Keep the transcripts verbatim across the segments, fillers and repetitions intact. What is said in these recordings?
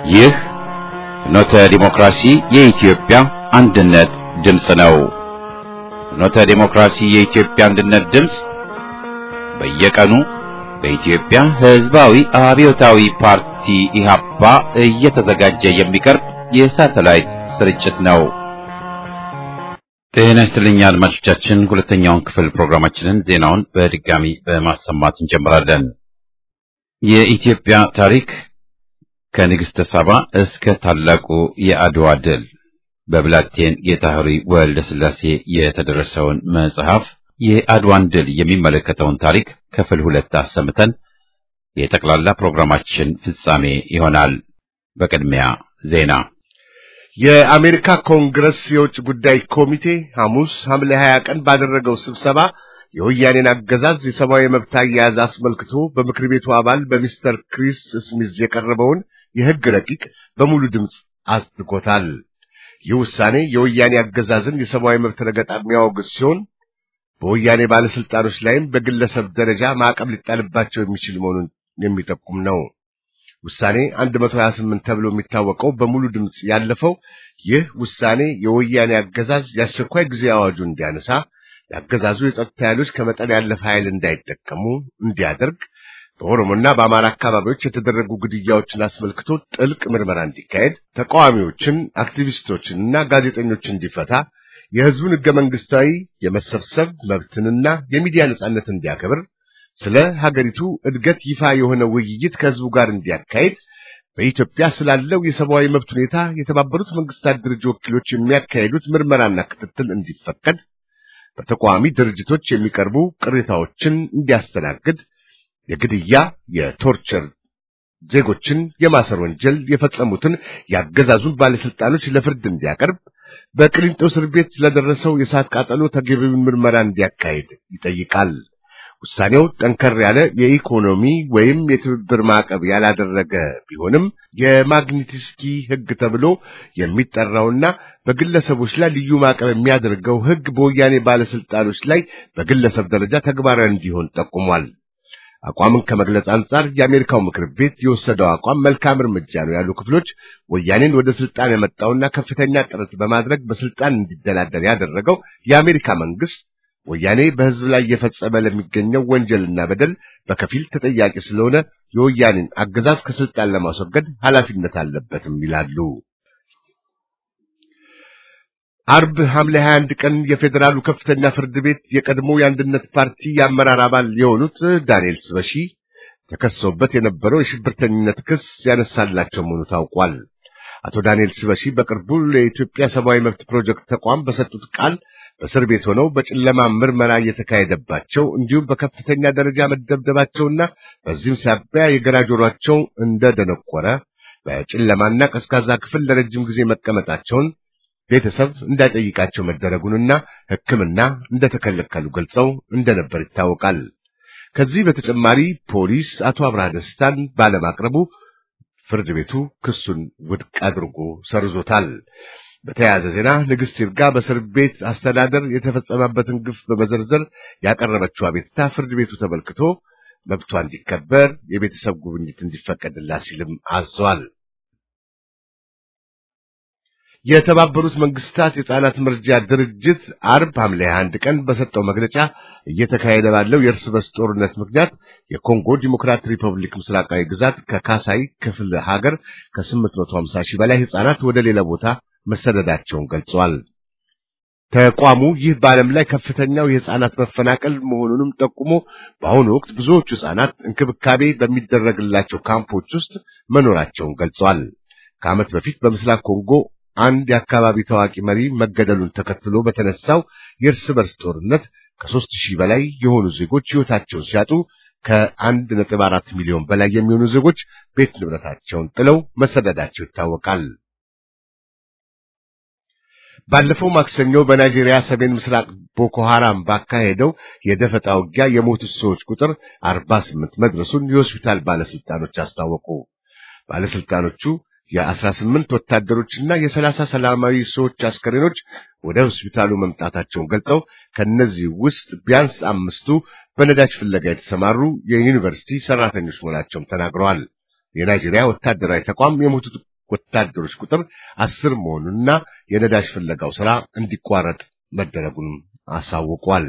ይህ ፍኖተ ዲሞክራሲ የኢትዮጵያ አንድነት ድምፅ ነው። ፍኖተ ዲሞክራሲ የኢትዮጵያ አንድነት ድምፅ በየቀኑ በኢትዮጵያ ሕዝባዊ አብዮታዊ ፓርቲ ኢህአፓ እየተዘጋጀ የሚቀርብ የሳተላይት ስርጭት ነው። ጤና ይስጥልኝ አድማጮቻችን፣ ሁለተኛውን ክፍል ፕሮግራማችንን ዜናውን በድጋሚ በማሰማት እንጀምራለን። የኢትዮጵያ ታሪክ ከንግሥተ ሳባ እስከ ታላቁ የአድዋ ድል በብላቴን ጌታህሪ ወልደ ሥላሴ የተደረሰውን መጽሐፍ የአድዋን ድል የሚመለከተውን ታሪክ ክፍል ሁለት አሰምተን የጠቅላላ ፕሮግራማችን ፍጻሜ ይሆናል። በቅድሚያ ዜና። የአሜሪካ ኮንግረስ የውጭ ጉዳይ ኮሚቴ ሐሙስ ሐምሌ ሀያ ቀን ባደረገው ስብሰባ የወያኔን አገዛዝ የሰብአዊ መብት አያያዝ አስመልክቶ በምክር ቤቱ አባል በሚስተር ክሪስ ስሚዝ የቀረበውን የሕግ ረቂቅ በሙሉ ድምፅ አጽድቆታል። ይህ ውሳኔ የወያኔ አገዛዝን የሰብአዊ መብት ረገጣ የሚያወግዝ ሲሆን በወያኔ ባለስልጣኖች ላይም በግለሰብ ደረጃ ማዕቀብ ሊጣልባቸው የሚችል መሆኑን የሚጠቁም ነው። ውሳኔ መቶ ሀያ ስምንት ተብሎ የሚታወቀው በሙሉ ድምፅ ያለፈው ይህ ውሳኔ የወያኔ አገዛዝ የአስቸኳይ ጊዜ አዋጁን እንዲያነሳ፣ የአገዛዙ የጸጥታ ኃይሎች ከመጠን ያለፈ ኃይል እንዳይጠቀሙ እንዲያደርግ፣ በኦሮሞና በአማራ አካባቢዎች የተደረጉ ግድያዎችን አስመልክቶ ጥልቅ ምርመራ እንዲካሄድ፣ ተቃዋሚዎችን፣ አክቲቪስቶችንና ጋዜጠኞችን እንዲፈታ፣ የሕዝቡን ሕገ መንግስታዊ የመሰብሰብ መብትንና የሚዲያ ነጻነት እንዲያከብር፣ ስለ ሀገሪቱ እድገት ይፋ የሆነ ውይይት ከሕዝቡ ጋር እንዲያካሄድ፣ በኢትዮጵያ ስላለው የሰብአዊ መብት ሁኔታ የተባበሩት መንግስታት ድርጅት ወኪሎች የሚያካሄዱት ምርመራና ክትትል እንዲፈቀድ፣ በተቃዋሚ ድርጅቶች የሚቀርቡ ቅሬታዎችን እንዲያስተናግድ፣ የግድያ፣ የቶርቸር፣ ዜጎችን የማሰር ወንጀል የፈጸሙትን ያገዛዙን ባለስልጣኖች ለፍርድ እንዲያቀርብ፣ በቅሊንጦ እስር ቤት ለደረሰው የእሳት ቃጠሎ ተገቢውን ምርመራ እንዲያካሄድ ይጠይቃል። ውሳኔው ጠንከር ያለ የኢኮኖሚ ወይም የትብብር ማዕቀብ ያላደረገ ቢሆንም የማግኒትስኪ ሕግ ተብሎ የሚጠራውና በግለሰቦች ላይ ልዩ ማዕቀብ የሚያደርገው ሕግ በወያኔ ባለስልጣኖች ላይ በግለሰብ ደረጃ ተግባራዊ እንዲሆን ጠቁሟል። አቋምን ከመግለጽ አንጻር የአሜሪካው ምክር ቤት የወሰደው አቋም መልካም እርምጃ ነው ያሉ ክፍሎች ወያኔን ወደ ስልጣን የመጣውና ከፍተኛ ጥረት በማድረግ በስልጣን እንዲደላደል ያደረገው የአሜሪካ መንግስት ወያኔ በሕዝብ ላይ እየፈጸመ ለሚገኘው ወንጀልና በደል በከፊል ተጠያቂ ስለሆነ የወያኔን አገዛዝ ከስልጣን ለማስወገድ ኃላፊነት አለበትም ይላሉ። አርብ ሐምሌ ሀያ አንድ ቀን የፌዴራሉ ከፍተኛ ፍርድ ቤት የቀድሞ የአንድነት ፓርቲ የአመራር አባል የሆኑት ዳንኤል ስበሺ ተከሰውበት የነበረው የሽብርተኝነት ክስ ያነሳላቸው መሆኑ ታውቋል። አቶ ዳንኤል ስበሺ በቅርቡ ለኢትዮጵያ ሰብአዊ መብት ፕሮጀክት ተቋም በሰጡት ቃል በእስር ቤት ሆነው በጨለማ ምርመራ እየተካሄደባቸው እንዲሁም በከፍተኛ ደረጃ መደብደባቸውና በዚህም ሳቢያ የግራ ጆሮአቸው እንደደነቆረ፣ በጨለማና ቀዝቃዛ ክፍል ለረጅም ጊዜ መቀመጣቸውን፣ ቤተሰብ እንዳይጠይቃቸው መደረጉንና ሕክምና እንደተከለከሉ ገልጸው እንደነበር ይታወቃል። ከዚህ በተጨማሪ ፖሊስ አቶ አብርሃ ደስታን ባለማቅረቡ ፍርድ ቤቱ ክሱን ውድቅ አድርጎ ሰርዞታል። በተያያዘ ዜና ንግሥት ይርጋ በእስር ቤት አስተዳደር የተፈጸመበትን ግፍ በመዘርዘር ያቀረበችው አቤቱታ ፍርድ ቤቱ ተመልክቶ መብቷ እንዲከበር የቤተሰብ ጉብኝት እንዲፈቀድላት ሲልም አዟል። የተባበሩት መንግስታት የሕፃናት መርጃ ድርጅት አርብ ሐምሌ አንድ ቀን በሰጠው መግለጫ እየተካሄደ ባለው የእርስ በርስ ጦርነት ምክንያት የኮንጎ ዲሞክራቲክ ሪፐብሊክ ምስራቃዊ ግዛት ከካሳይ ክፍለ ሀገር ከስምንት መቶ ሃምሳ ሺህ በላይ ሕፃናት ወደ ሌላ ቦታ መሰደዳቸውን ገልጸዋል። ተቋሙ ይህ በዓለም ላይ ከፍተኛው የሕፃናት መፈናቀል መሆኑንም ጠቁሞ በአሁኑ ወቅት ብዙዎቹ ሕፃናት እንክብካቤ በሚደረግላቸው ካምፖች ውስጥ መኖራቸውን ገልጸዋል። ከዓመት በፊት በምስራቅ ኮንጎ አንድ የአካባቢ ታዋቂ መሪ መገደሉን ተከትሎ በተነሳው የእርስ በርስ ጦርነት ከሦስት ሺህ በላይ የሆኑ ዜጎች ሕይወታቸውን ሲያጡ ከአንድ ነጥብ አራት ሚሊዮን በላይ የሚሆኑ ዜጎች ቤት ንብረታቸውን ጥለው መሰደዳቸው ይታወቃል። ባለፈው ማክሰኞ በናይጄሪያ ሰሜን ምስራቅ ቦኮ ሐራም ባካሄደው የደፈጣ ውጊያ የሞቱት ሰዎች ቁጥር አርባ ስምንት መድረሱን የሆስፒታል ባለስልጣኖች አስታወቁ። ባለስልጣኖቹ የአስራ ስምንት ወታደሮችና የሰላሳ ሰላማዊ ሰዎች አስከሬኖች ወደ ሆስፒታሉ መምጣታቸውን ገልጸው ከነዚህ ውስጥ ቢያንስ አምስቱ በነዳጅ ፍለጋ የተሰማሩ የዩኒቨርሲቲ ሰራተኞች መሆናቸውን ተናግረዋል። የናይጄሪያ ወታደራዊ ተቋም የሞቱት ወታደሮች ቁጥር አስር መሆኑንና የነዳጅ ፍለጋው ሥራ እንዲቋረጥ መደረጉን አሳውቋል።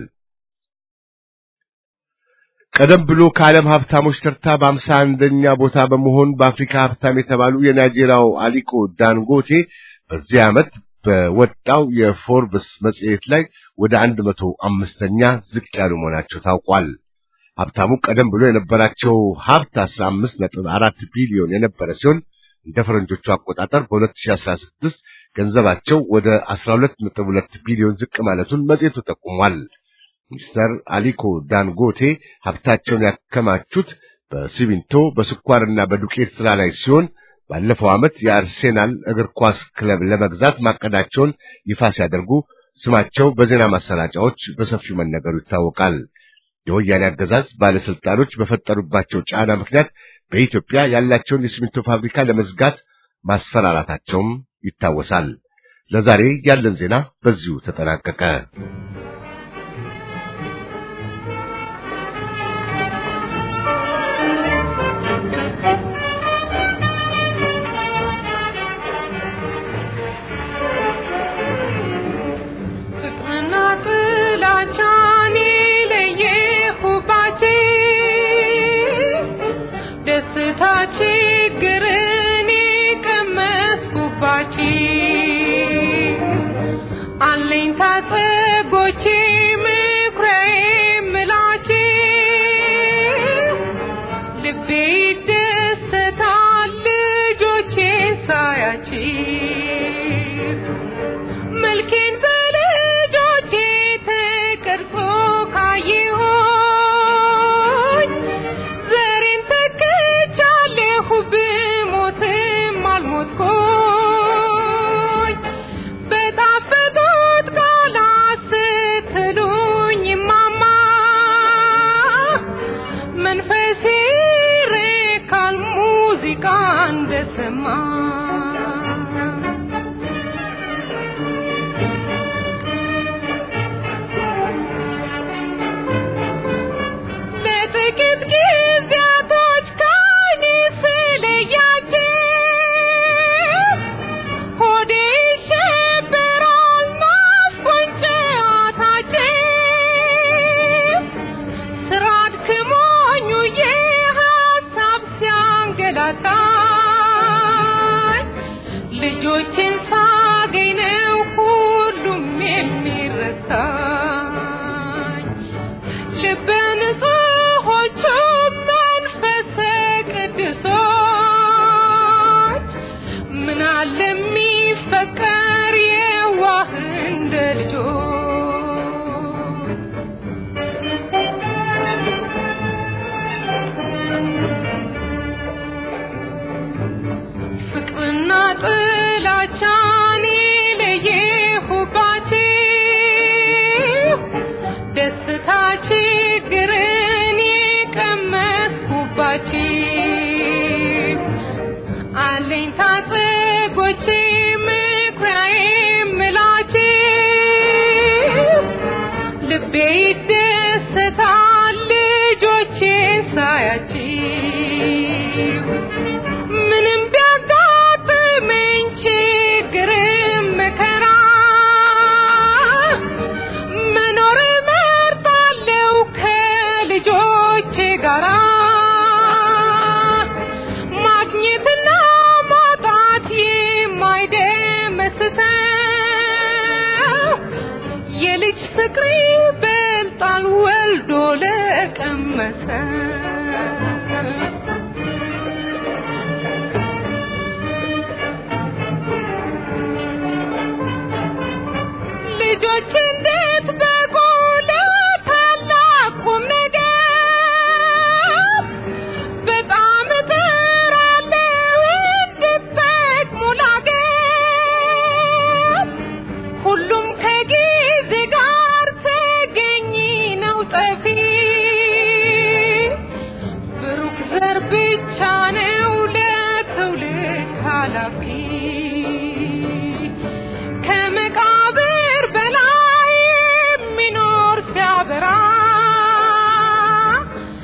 ቀደም ብሎ ከዓለም ሀብታሞች ተርታ በአምሳ አንደኛ ቦታ በመሆን በአፍሪካ ሀብታም የተባሉ የናይጄሪያው አሊኮ ዳንጎቴ በዚህ ዓመት በወጣው የፎርብስ መጽሔት ላይ ወደ አንድ መቶ አምስተኛ ዝቅ ያሉ መሆናቸው ታውቋል። ሀብታሙ ቀደም ብሎ የነበራቸው ሀብት አስራ አምስት ነጥብ አራት ቢሊዮን የነበረ ሲሆን እንደ ፈረንጆቹ አቆጣጠር በሁለት ሺህ አስራ ስድስት ገንዘባቸው ወደ አስራ ሁለት ነጥብ ሁለት ቢሊዮን ዝቅ ማለቱን መጽሔቱ ጠቁሟል። ሚስተር አሊኮ ዳንጎቴ ሀብታቸውን ያከማቹት በሲሚንቶ በስኳርና በዱቄት ሥራ ላይ ሲሆን ባለፈው ዓመት የአርሴናል እግር ኳስ ክለብ ለመግዛት ማቀዳቸውን ይፋ ሲያደርጉ ስማቸው በዜና ማሰራጫዎች በሰፊው መነገሩ ይታወቃል። የወያኔ አገዛዝ ባለስልጣኖች በፈጠሩባቸው ጫና ምክንያት በኢትዮጵያ ያላቸውን የሲሚንቶ ፋብሪካ ለመዝጋት ማስፈራራታቸውም ይታወሳል። ለዛሬ ያለን ዜና በዚሁ ተጠናቀቀ።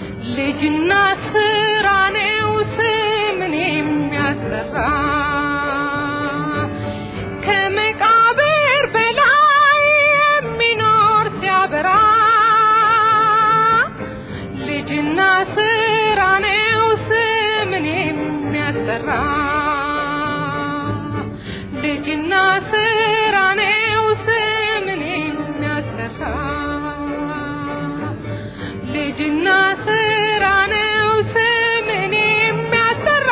ልጅና ስራ ነው ስምን የሚያሰራ የሚያሰራ ልጅና ስራ ነው ስምን የሚያሰራ ልጅና ስራ ነው ስምን የሚያሰራ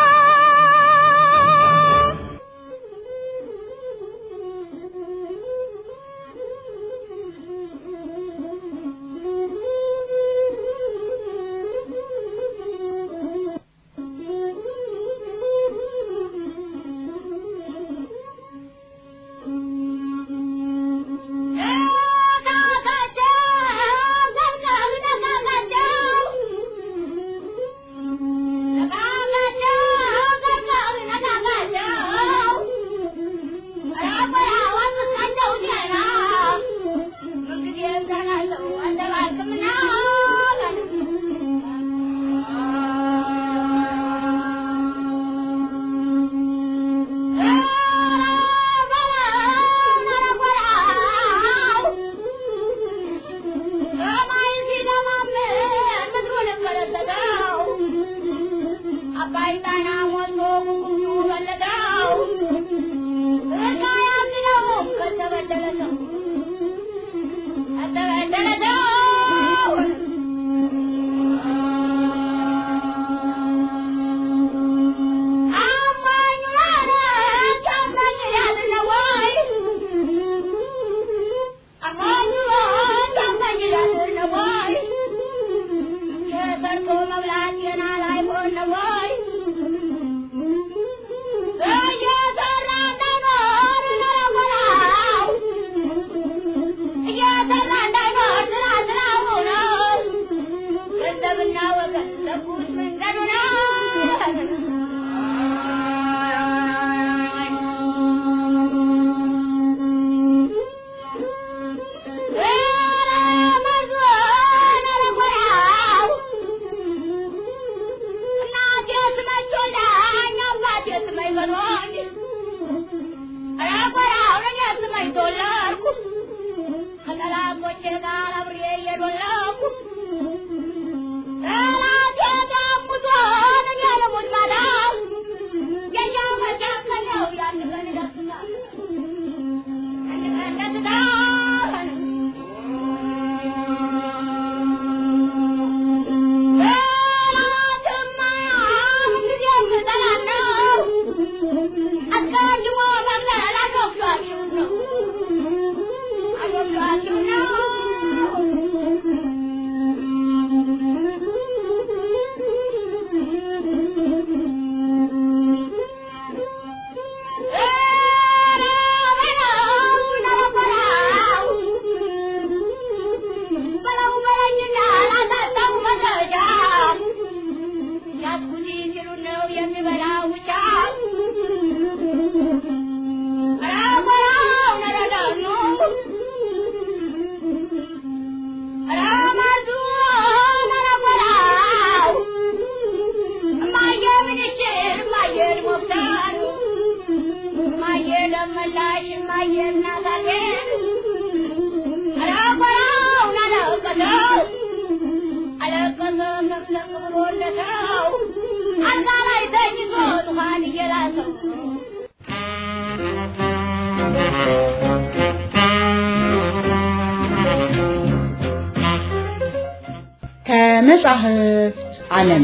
ከመጽሐፍት ዓለም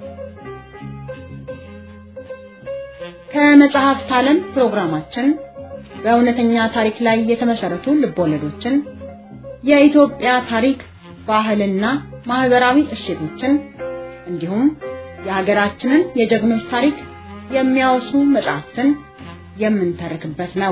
ከመጽሐፍት ዓለም ፕሮግራማችን በእውነተኛ ታሪክ ላይ የተመሰረቱ ልቦለዶችን የኢትዮጵያ ታሪክ ባህልና ማህበራዊ እሴቶችን እንዲሁም የሀገራችንን የጀግኖች ታሪክ የሚያወሱ መጽሐፍትን የምንተርክበት ነው።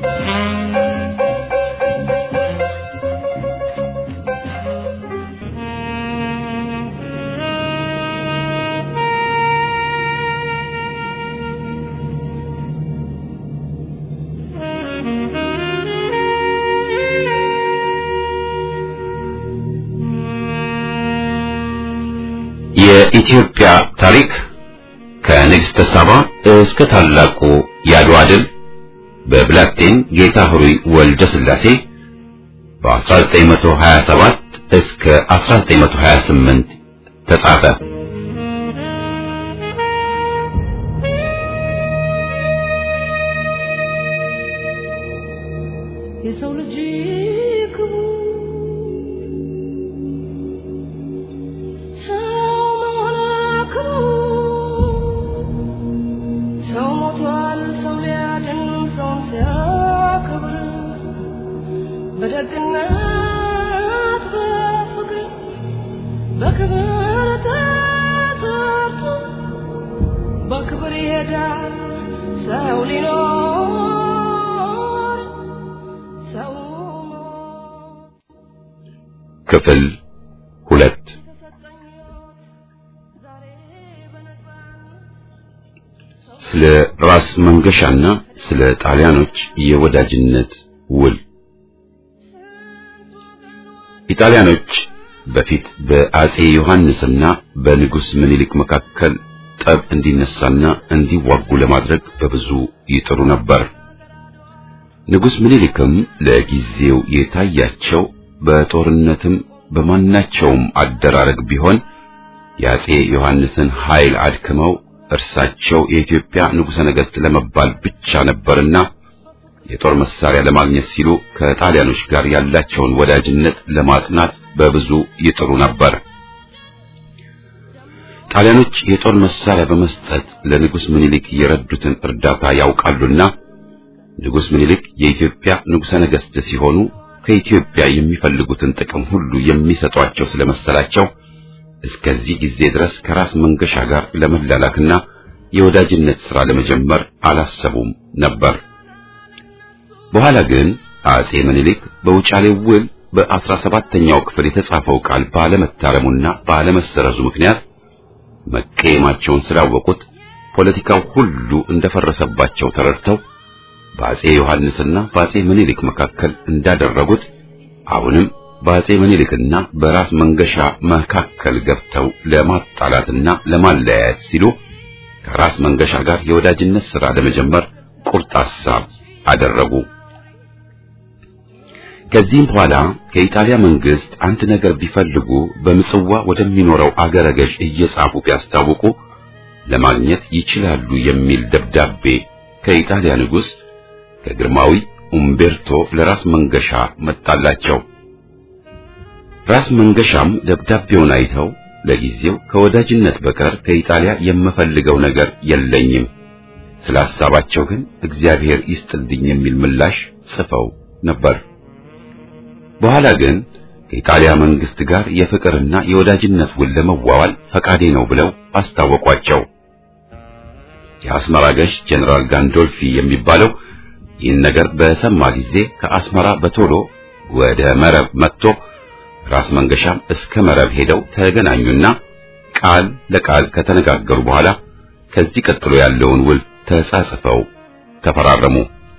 የኢትዮጵያ ታሪክ ከንግሥተ ሳባ እስከ ታላቁ የአድዋ ድል በብላቴን ጌታ ሆይ ወልደ ሥላሴ በአስራ ዘጠኝ መቶ ሀያ ሰባት እስከ አስራ ዘጠኝ መቶ ሀያ ስምንት ተጻፈ። የሰው ልጅ ክቡር ሰው ሞቷል ሰው ሊያድን ሰውን ሲያከብር በደግነት በፍቅር በክብር ተጠርቶ በክብር ይሄዳል ሰው ሊኖር ሰው ክፍል ሁለት ስለ ራስ መንገሻና ስለ ጣሊያኖች የወዳጅነት ውል። ኢጣሊያኖች በፊት በአጼ ዮሐንስና በንጉስ ምኒልክ መካከል ጠብ እንዲነሳና እንዲዋጉ ለማድረግ በብዙ ይጥሩ ነበር። ንጉስ ምኒልክም ለጊዜው የታያቸው በጦርነትም በማናቸውም አደራረግ ቢሆን የአጼ ዮሐንስን ኃይል አድክመው እርሳቸው የኢትዮጵያ ንጉሠ ነገሥት ለመባል ብቻ ነበርና የጦር መሳሪያ ለማግኘት ሲሉ ከጣሊያኖች ጋር ያላቸውን ወዳጅነት ለማጽናት በብዙ ይጥሩ ነበር። ጣሊያኖች የጦር መሳሪያ በመስጠት ለንጉስ ምኒልክ የረዱትን እርዳታ ያውቃሉና ንጉስ ምኒልክ የኢትዮጵያ ንጉሠ ነገሥት ሲሆኑ ከኢትዮጵያ የሚፈልጉትን ጥቅም ሁሉ የሚሰጧቸው ስለመሰላቸው እስከዚህ ጊዜ ድረስ ከራስ መንገሻ ጋር ለመላላክና የወዳጅነት ሥራ ለመጀመር አላሰቡም ነበር። በኋላ ግን አጼ ምኒልክ በውጫሌ ውል በአስራ ሰባተኛው ክፍል የተጻፈው ቃል ባለመታረሙና ባለመሰረዙ ምክንያት መቀየማቸውን ስላወቁት ፖለቲካው ሁሉ እንደፈረሰባቸው ተረድተው በአጼ ዮሐንስና በአጼ ምኒልክ መካከል እንዳደረጉት አሁንም በአጼ ምኒልክና በራስ መንገሻ መካከል ገብተው ለማጣላትና ለማለያየት ሲሉ ከራስ መንገሻ ጋር የወዳጅነት ሥራ ለመጀመር ቁርጥ ሐሳብ አደረጉ። ከዚህም በኋላ ከኢጣሊያ መንግስት አንድ ነገር ቢፈልጉ በምጽዋ ወደሚኖረው አገረ ገዥ እየጻፉ ቢያስታውቁ ለማግኘት ይችላሉ የሚል ደብዳቤ ከኢጣሊያ ንጉሥ ከግርማዊ ኡምቤርቶ ለራስ መንገሻ መጣላቸው። ራስ መንገሻም ደብዳቤውን አይተው ለጊዜው ከወዳጅነት በቀር ከኢጣሊያ የምፈልገው ነገር የለኝም፣ ስለ ሐሳባቸው ግን እግዚአብሔር ይስጥልኝ የሚል ምላሽ ጽፈው ነበር። በኋላ ግን ከኢጣሊያ መንግስት ጋር የፍቅርና የወዳጅነት ውል ለመዋዋል ፈቃዴ ነው ብለው አስታወቋቸው። የአስመራ ገዥ ጀነራል ጋንዶልፊ የሚባለው ይህን ነገር በሰማ ጊዜ ከአስመራ በቶሎ ወደ መረብ መጥቶ ራስ መንገሻም እስከ መረብ ሄደው ተገናኙና ቃል ለቃል ከተነጋገሩ በኋላ ከዚህ ቀጥሎ ያለውን ውል ተጻጽፈው ተፈራረሙ።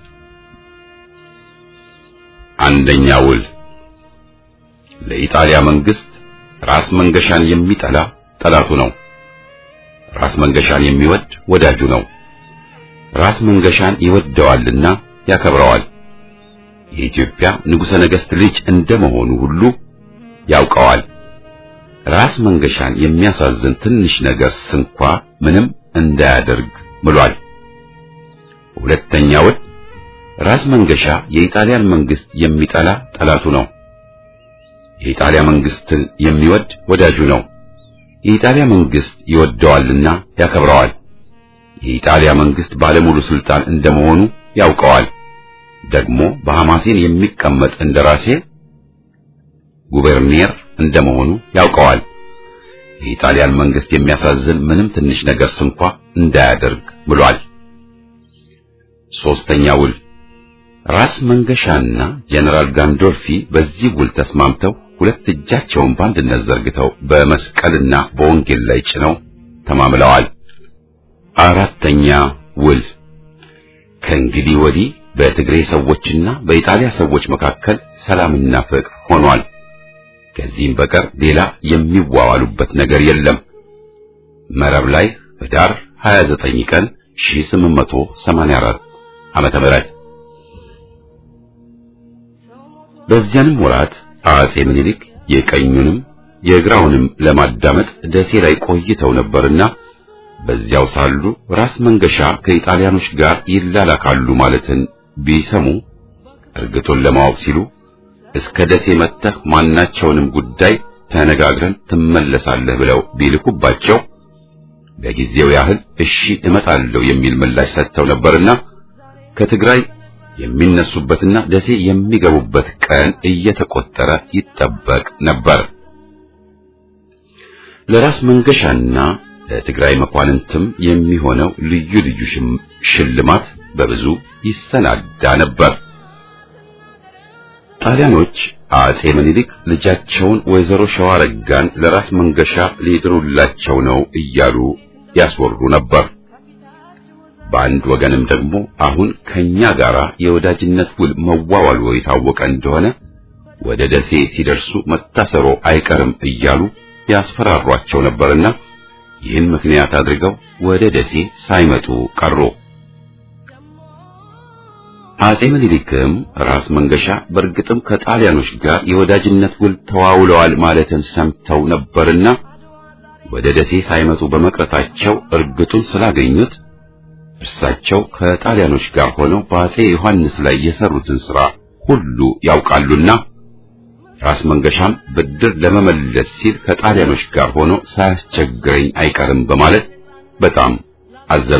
አንደኛ ውል። ለኢጣሊያ መንግስት ራስ መንገሻን የሚጠላ ጠላቱ ነው፣ ራስ መንገሻን የሚወድ ወዳጁ ነው። ራስ መንገሻን ይወደዋልና ያከብረዋል። የኢትዮጵያ ንጉሠ ነገሥት ልጅ እንደመሆኑ ሁሉ ያውቀዋል። ራስ መንገሻን የሚያሳዝን ትንሽ ነገር ስንኳ ምንም እንዳያደርግ ምሏል። ሁለተኛ ውል። ራስ መንገሻ የኢጣሊያን መንግስት የሚጠላ ጠላቱ ነው፣ የኢጣሊያ መንግስትን የሚወድ ወዳጁ ነው። የኢጣሊያ መንግስት ይወደዋልና ያከብረዋል። የኢጣሊያ መንግስት ባለሙሉ ስልጣን እንደመሆኑ ያውቀዋል። ደግሞ በሐማሴን የሚቀመጥ እንደራሴ ጉቨርኒየር እንደመሆኑ ያውቀዋል። የኢጣሊያን መንግስት የሚያሳዝን ምንም ትንሽ ነገር ስንኳ እንዳያደርግ ብሏል። ሶስተኛ ውል። ራስ መንገሻና ጀነራል ጋንዶልፊ በዚህ ውል ተስማምተው ሁለት እጃቸውን በአንድነት ዘርግተው በመስቀልና በወንጌል ላይ ጭነው ተማምለዋል። አራተኛ ውል። ከእንግዲህ ወዲህ በትግሬ ሰዎችና በኢጣሊያ ሰዎች መካከል ሰላምና ፍቅር ሆኗል። ከዚህም በቀር ሌላ የሚዋዋሉበት ነገር የለም። መረብ ላይ ህዳር ሃያ ዘጠኝ ቀን ሺህ ስምንት መቶ ሰማንያ አራት ዓመተ ምህረት። በዚያንም ወራት አጼ ምኒልክ የቀኙንም የግራውንም ለማዳመጥ ደሴ ላይ ቆይተው ነበርና በዚያው ሳሉ ራስ መንገሻ ከኢጣሊያኖች ጋር ይላላካሉ ማለትን ቢሰሙ እርግጡን ለማወቅ ሲሉ እስከ ደሴ መጥተህ ማናቸውንም ጉዳይ ተነጋግረን ትመለሳለህ ብለው ቢልኩባቸው ለጊዜው ያህል እሺ እመጣለሁ የሚል ምላሽ ሰጥተው ነበርና ከትግራይ የሚነሱበትና ደሴ የሚገቡበት ቀን እየተቆጠረ ይጠበቅ ነበር። ለራስ መንገሻና ለትግራይ መኳንንትም የሚሆነው ልዩ ልዩ ሽልማት በብዙ ይሰናዳ ነበር። ጣሊያኖች አጼ ምኒልክ ልጃቸውን ወይዘሮ ሸዋረጋን ለራስ መንገሻ ሊድሩላቸው ነው እያሉ ያስወሩ ነበር። በአንድ ወገንም ደግሞ አሁን ከኛ ጋራ የወዳጅነት ውል መዋዋሉ የታወቀ እንደሆነ ወደ ደሴ ሲደርሱ መታሰሮ አይቀርም እያሉ ያስፈራሯቸው ነበርና ይህን ምክንያት አድርገው ወደ ደሴ ሳይመጡ ቀሩ። አጼ ምኒልክም ራስ መንገሻ በእርግጥም ከጣሊያኖች ጋር የወዳጅነት ውል ተዋውለዋል ማለትን ሰምተው ነበርና ወደ ደሴ ሳይመጡ በመቅረታቸው እርግጡን ስላገኙት እርሳቸው ከጣሊያኖች ጋር ሆነው በአጼ ዮሐንስ ላይ የሰሩትን ሥራ ሁሉ ያውቃሉና ራስ መንገሻም ብድር ለመመለስ ሲል ከጣሊያኖች ጋር ሆኖ ሳያስቸግረኝ አይቀርም በማለት በጣም አዘኑ።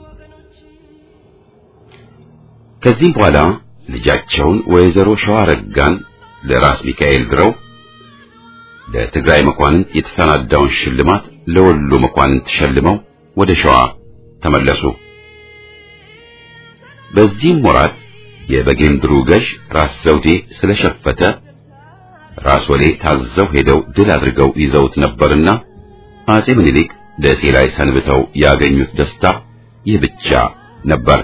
ከዚህም በኋላ ልጃቸውን ወይዘሮ ሸዋረጋን ለራስ ሚካኤል ድረው ለትግራይ መኳንንት የተሰናዳውን ሽልማት ለወሎ መኳንንት ሸልመው ወደ ሸዋ ተመለሱ። በዚህም ወራት የበጌምድሩ ገዥ ራስ ዘውዴ ስለሸፈተ ራስ ወሌ ታዘው ሄደው ድል አድርገው ይዘውት ነበርና አጼ ምኒልክ ደሴ ላይ ሰንብተው ያገኙት ደስታ ይህ ብቻ ነበር።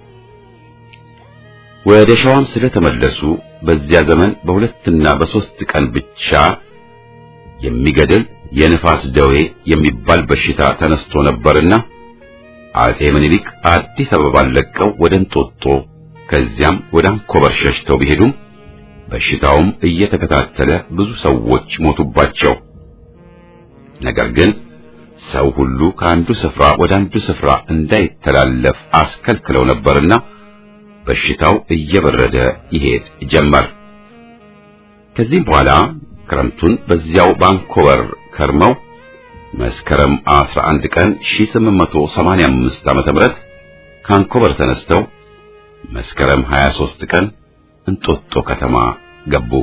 ወደ ሸዋም ስለተመለሱ በዚያ ዘመን በሁለትና በሶስት ቀን ብቻ የሚገድል የንፋስ ደዌ የሚባል በሽታ ተነስቶ ነበርና አጼ ምኒልክ አዲስ አበባ ለቀው ወደ እንጦጦ ከዚያም ወደ አንኮበር ሸሽተው ቢሄዱም በሽታውም እየተከታተለ ብዙ ሰዎች ሞቱባቸው። ነገር ግን ሰው ሁሉ ከአንዱ ስፍራ ወደ አንዱ ስፍራ እንዳይተላለፍ አስከልክለው ነበርና በሽታው እየበረደ ይሄድ ጀመር። ከዚህም በኋላ ክረምቱን በዚያው ባንኮበር ከርመው መስከረም አስራ አንድ ቀን ሺህ ስምንት መቶ ሰማንያ አምስት ዓመተ ምህረት ካንኮበር ተነስተው መስከረም ሀያ ሦስት ቀን እንጦጦ ከተማ ገቡ።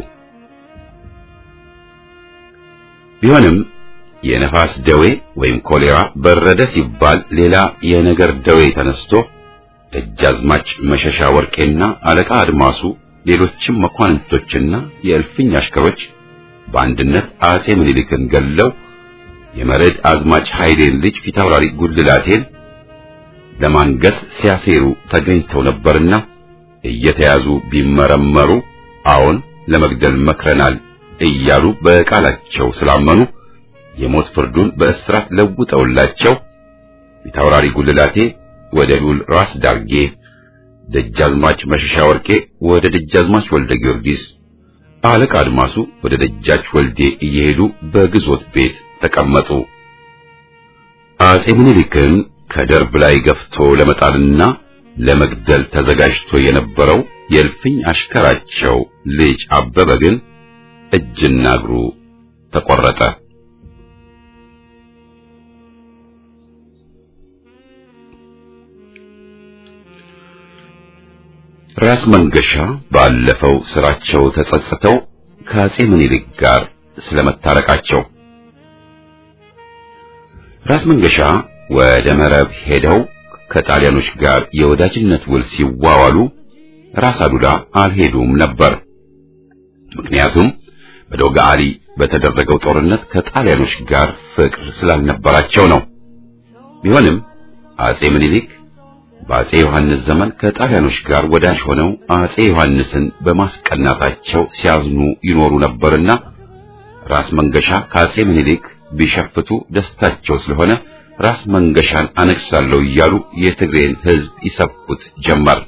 ቢሆንም የነፋስ ደዌ ወይም ኮሌራ በረደ ሲባል ሌላ የነገር ደዌ ተነስቶ ደጃዝማች መሸሻ ወርቄና አለቃ አድማሱ ሌሎችም መኳንንቶችና የእልፍኝ አሽከሮች በአንድነት አጼ ምኒልክን ገለው የመረድ አዝማች ኃይሌን ልጅ ፊታውራሪ ጉልላቴን ለማንገስ ሲያሴሩ ተገኝተው ነበርና እየተያዙ ቢመረመሩ አዎን ለመግደል መክረናል እያሉ በቃላቸው ስላመኑ የሞት ፍርዱን በእስራት ለውጠውላቸው ፊታውራሪ ጉልላቴ ወደ ሉል ራስ ዳርጌ፣ ደጃዝማች መሸሻ ወርቄ ወደ ደጃዝማች ወልደ ጊዮርጊስ፣ አለቃ አድማሱ ወደ ደጃች ወልዴ እየሄዱ በግዞት ቤት ተቀመጡ። አጼ ምኒልክን ከደርብ ላይ ገፍቶ ለመጣልና ለመግደል ተዘጋጅቶ የነበረው የእልፍኝ አሽከራቸው ልጅ አበበ ግን እጅና እግሩ ተቆረጠ። ራስ መንገሻ ባለፈው ስራቸው ተጸጽተው ከአጼ ምኒልክ ጋር ስለመታረቃቸው ራስ መንገሻ ወደ መረብ ሄደው ከጣሊያኖች ጋር የወዳጅነት ውል ሲዋዋሉ ራስ አሉላ አልሄዱም ነበር። ምክንያቱም በዶጋሊ በተደረገው ጦርነት ከጣሊያኖች ጋር ፍቅር ስላልነበራቸው ነው። ቢሆንም አጼ ምኒልክ በአጼ ዮሐንስ ዘመን ከጣሊያኖች ጋር ወዳጅ ሆነው አጼ ዮሐንስን በማስቀናታቸው ሲያዝኑ ይኖሩ ነበርና ራስ መንገሻ ከአጼ ምኒልክ ቢሸፍቱ ደስታቸው ስለሆነ ራስ መንገሻን አነግሳለሁ እያሉ የትግሬን ሕዝብ ይሰብኩት ጀመር።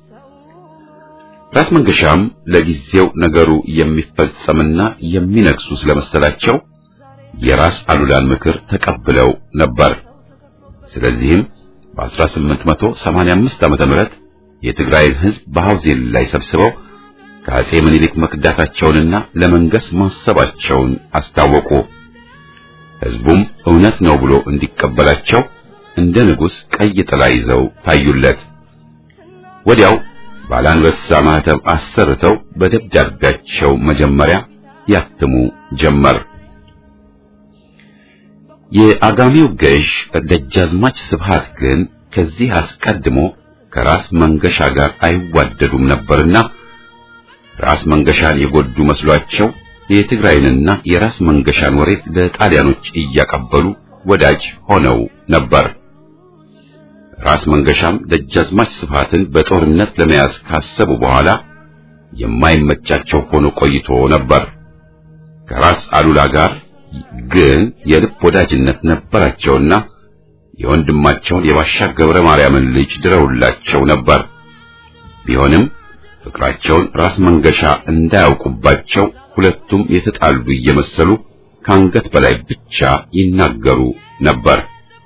ራስ መንገሻም ለጊዜው ነገሩ የሚፈጸምና የሚነግሱ ስለመሰላቸው የራስ አሉላን ምክር ተቀብለው ነበር። ስለዚህም በአስራ ስምንት መቶ ሰማንያ አምስት ዓመተ ምህረት የትግራይን ሕዝብ በሐውዜን ላይ ሰብስበው ከአጼ ምኒልክ መክዳታቸውንና ለመንገስ ማሰባቸውን አስታወቁ። ሕዝቡም እውነት ነው ብሎ እንዲቀበላቸው እንደ ንጉሥ ቀይ ጥላ ይዘው ታዩለት። ወዲያው ባላንበሳ ማህተም አሰርተው በደብዳቤያቸው መጀመሪያ ያትሙ ጀመር። የአጋሜው ገዥ ደጃዝማች ስብሃት ግን ከዚህ አስቀድሞ ከራስ መንገሻ ጋር አይዋደዱም ነበርና ራስ መንገሻን የጎዱ መስሏቸው የትግራይንና የራስ መንገሻን ወሬ ለጣሊያኖች እያቀበሉ ወዳጅ ሆነው ነበር። ራስ መንገሻም ደጃዝማች ስብሃትን በጦርነት ለመያዝ ካሰቡ በኋላ የማይመቻቸው ሆኖ ቆይቶ ነበር። ከራስ አሉላ ጋር ግን የልብ ወዳጅነት ነበራቸውና የወንድማቸውን የባሻ ገብረ ማርያምን ልጅ ድረውላቸው ነበር። ቢሆንም ፍቅራቸውን ራስ መንገሻ እንዳያውቁባቸው ሁለቱም የተጣሉ እየመሰሉ ከአንገት በላይ ብቻ ይናገሩ ነበር።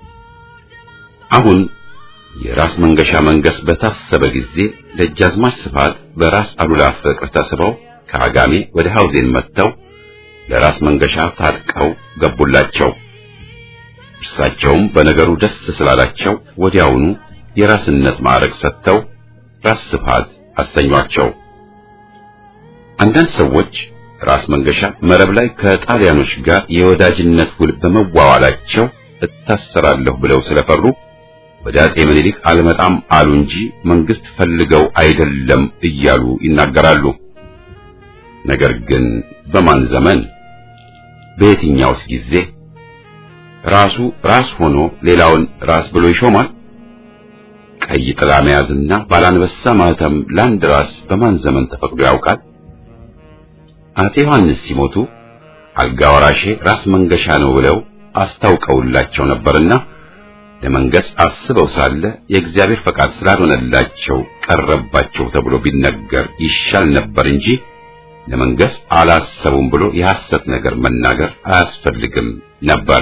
አሁን የራስ መንገሻ መንገስ በታሰበ ጊዜ ደጃዝማች ስብሃት በራስ አሉላ ፍቅር ተስበው ከአጋሜ ወደ ሐውዜን መጥተው ለራስ መንገሻ ታጥቀው ገቡላቸው። እርሳቸውም በነገሩ ደስ ስላላቸው ወዲያውኑ የራስነት ማዕረግ ሰጥተው ራስ ስብሃት አሰኟቸው። አንዳንድ ሰዎች ራስ መንገሻ መረብ ላይ ከጣሊያኖች ጋር የወዳጅነት ውል በመዋዋላቸው እታሰራለሁ ብለው ስለፈሩ ወደ አጼ ምኒልክ አልመጣም አሉ እንጂ መንግስት ፈልገው አይደለም እያሉ ይናገራሉ። ነገር ግን በማን ዘመን በየትኛውስ ጊዜ ራሱ ራስ ሆኖ ሌላውን ራስ ብሎ ይሾማል? ቀይ ጥላ መያዝና ባላንበሳ ማህተም ለአንድ ራስ በማን ዘመን ተፈቅዶ ያውቃል? አጼ ዮሐንስ ሲሞቱ አልጋ ወራሼ ራስ መንገሻ ነው ብለው አስታውቀውላቸው ነበርና ለመንገስ አስበው ሳለ የእግዚአብሔር ፈቃድ ስላልሆነላቸው ቀረባቸው ተብሎ ቢነገር ይሻል ነበር እንጂ ለመንገስ አላሰቡም ብሎ የሐሰት ነገር መናገር አያስፈልግም ነበር።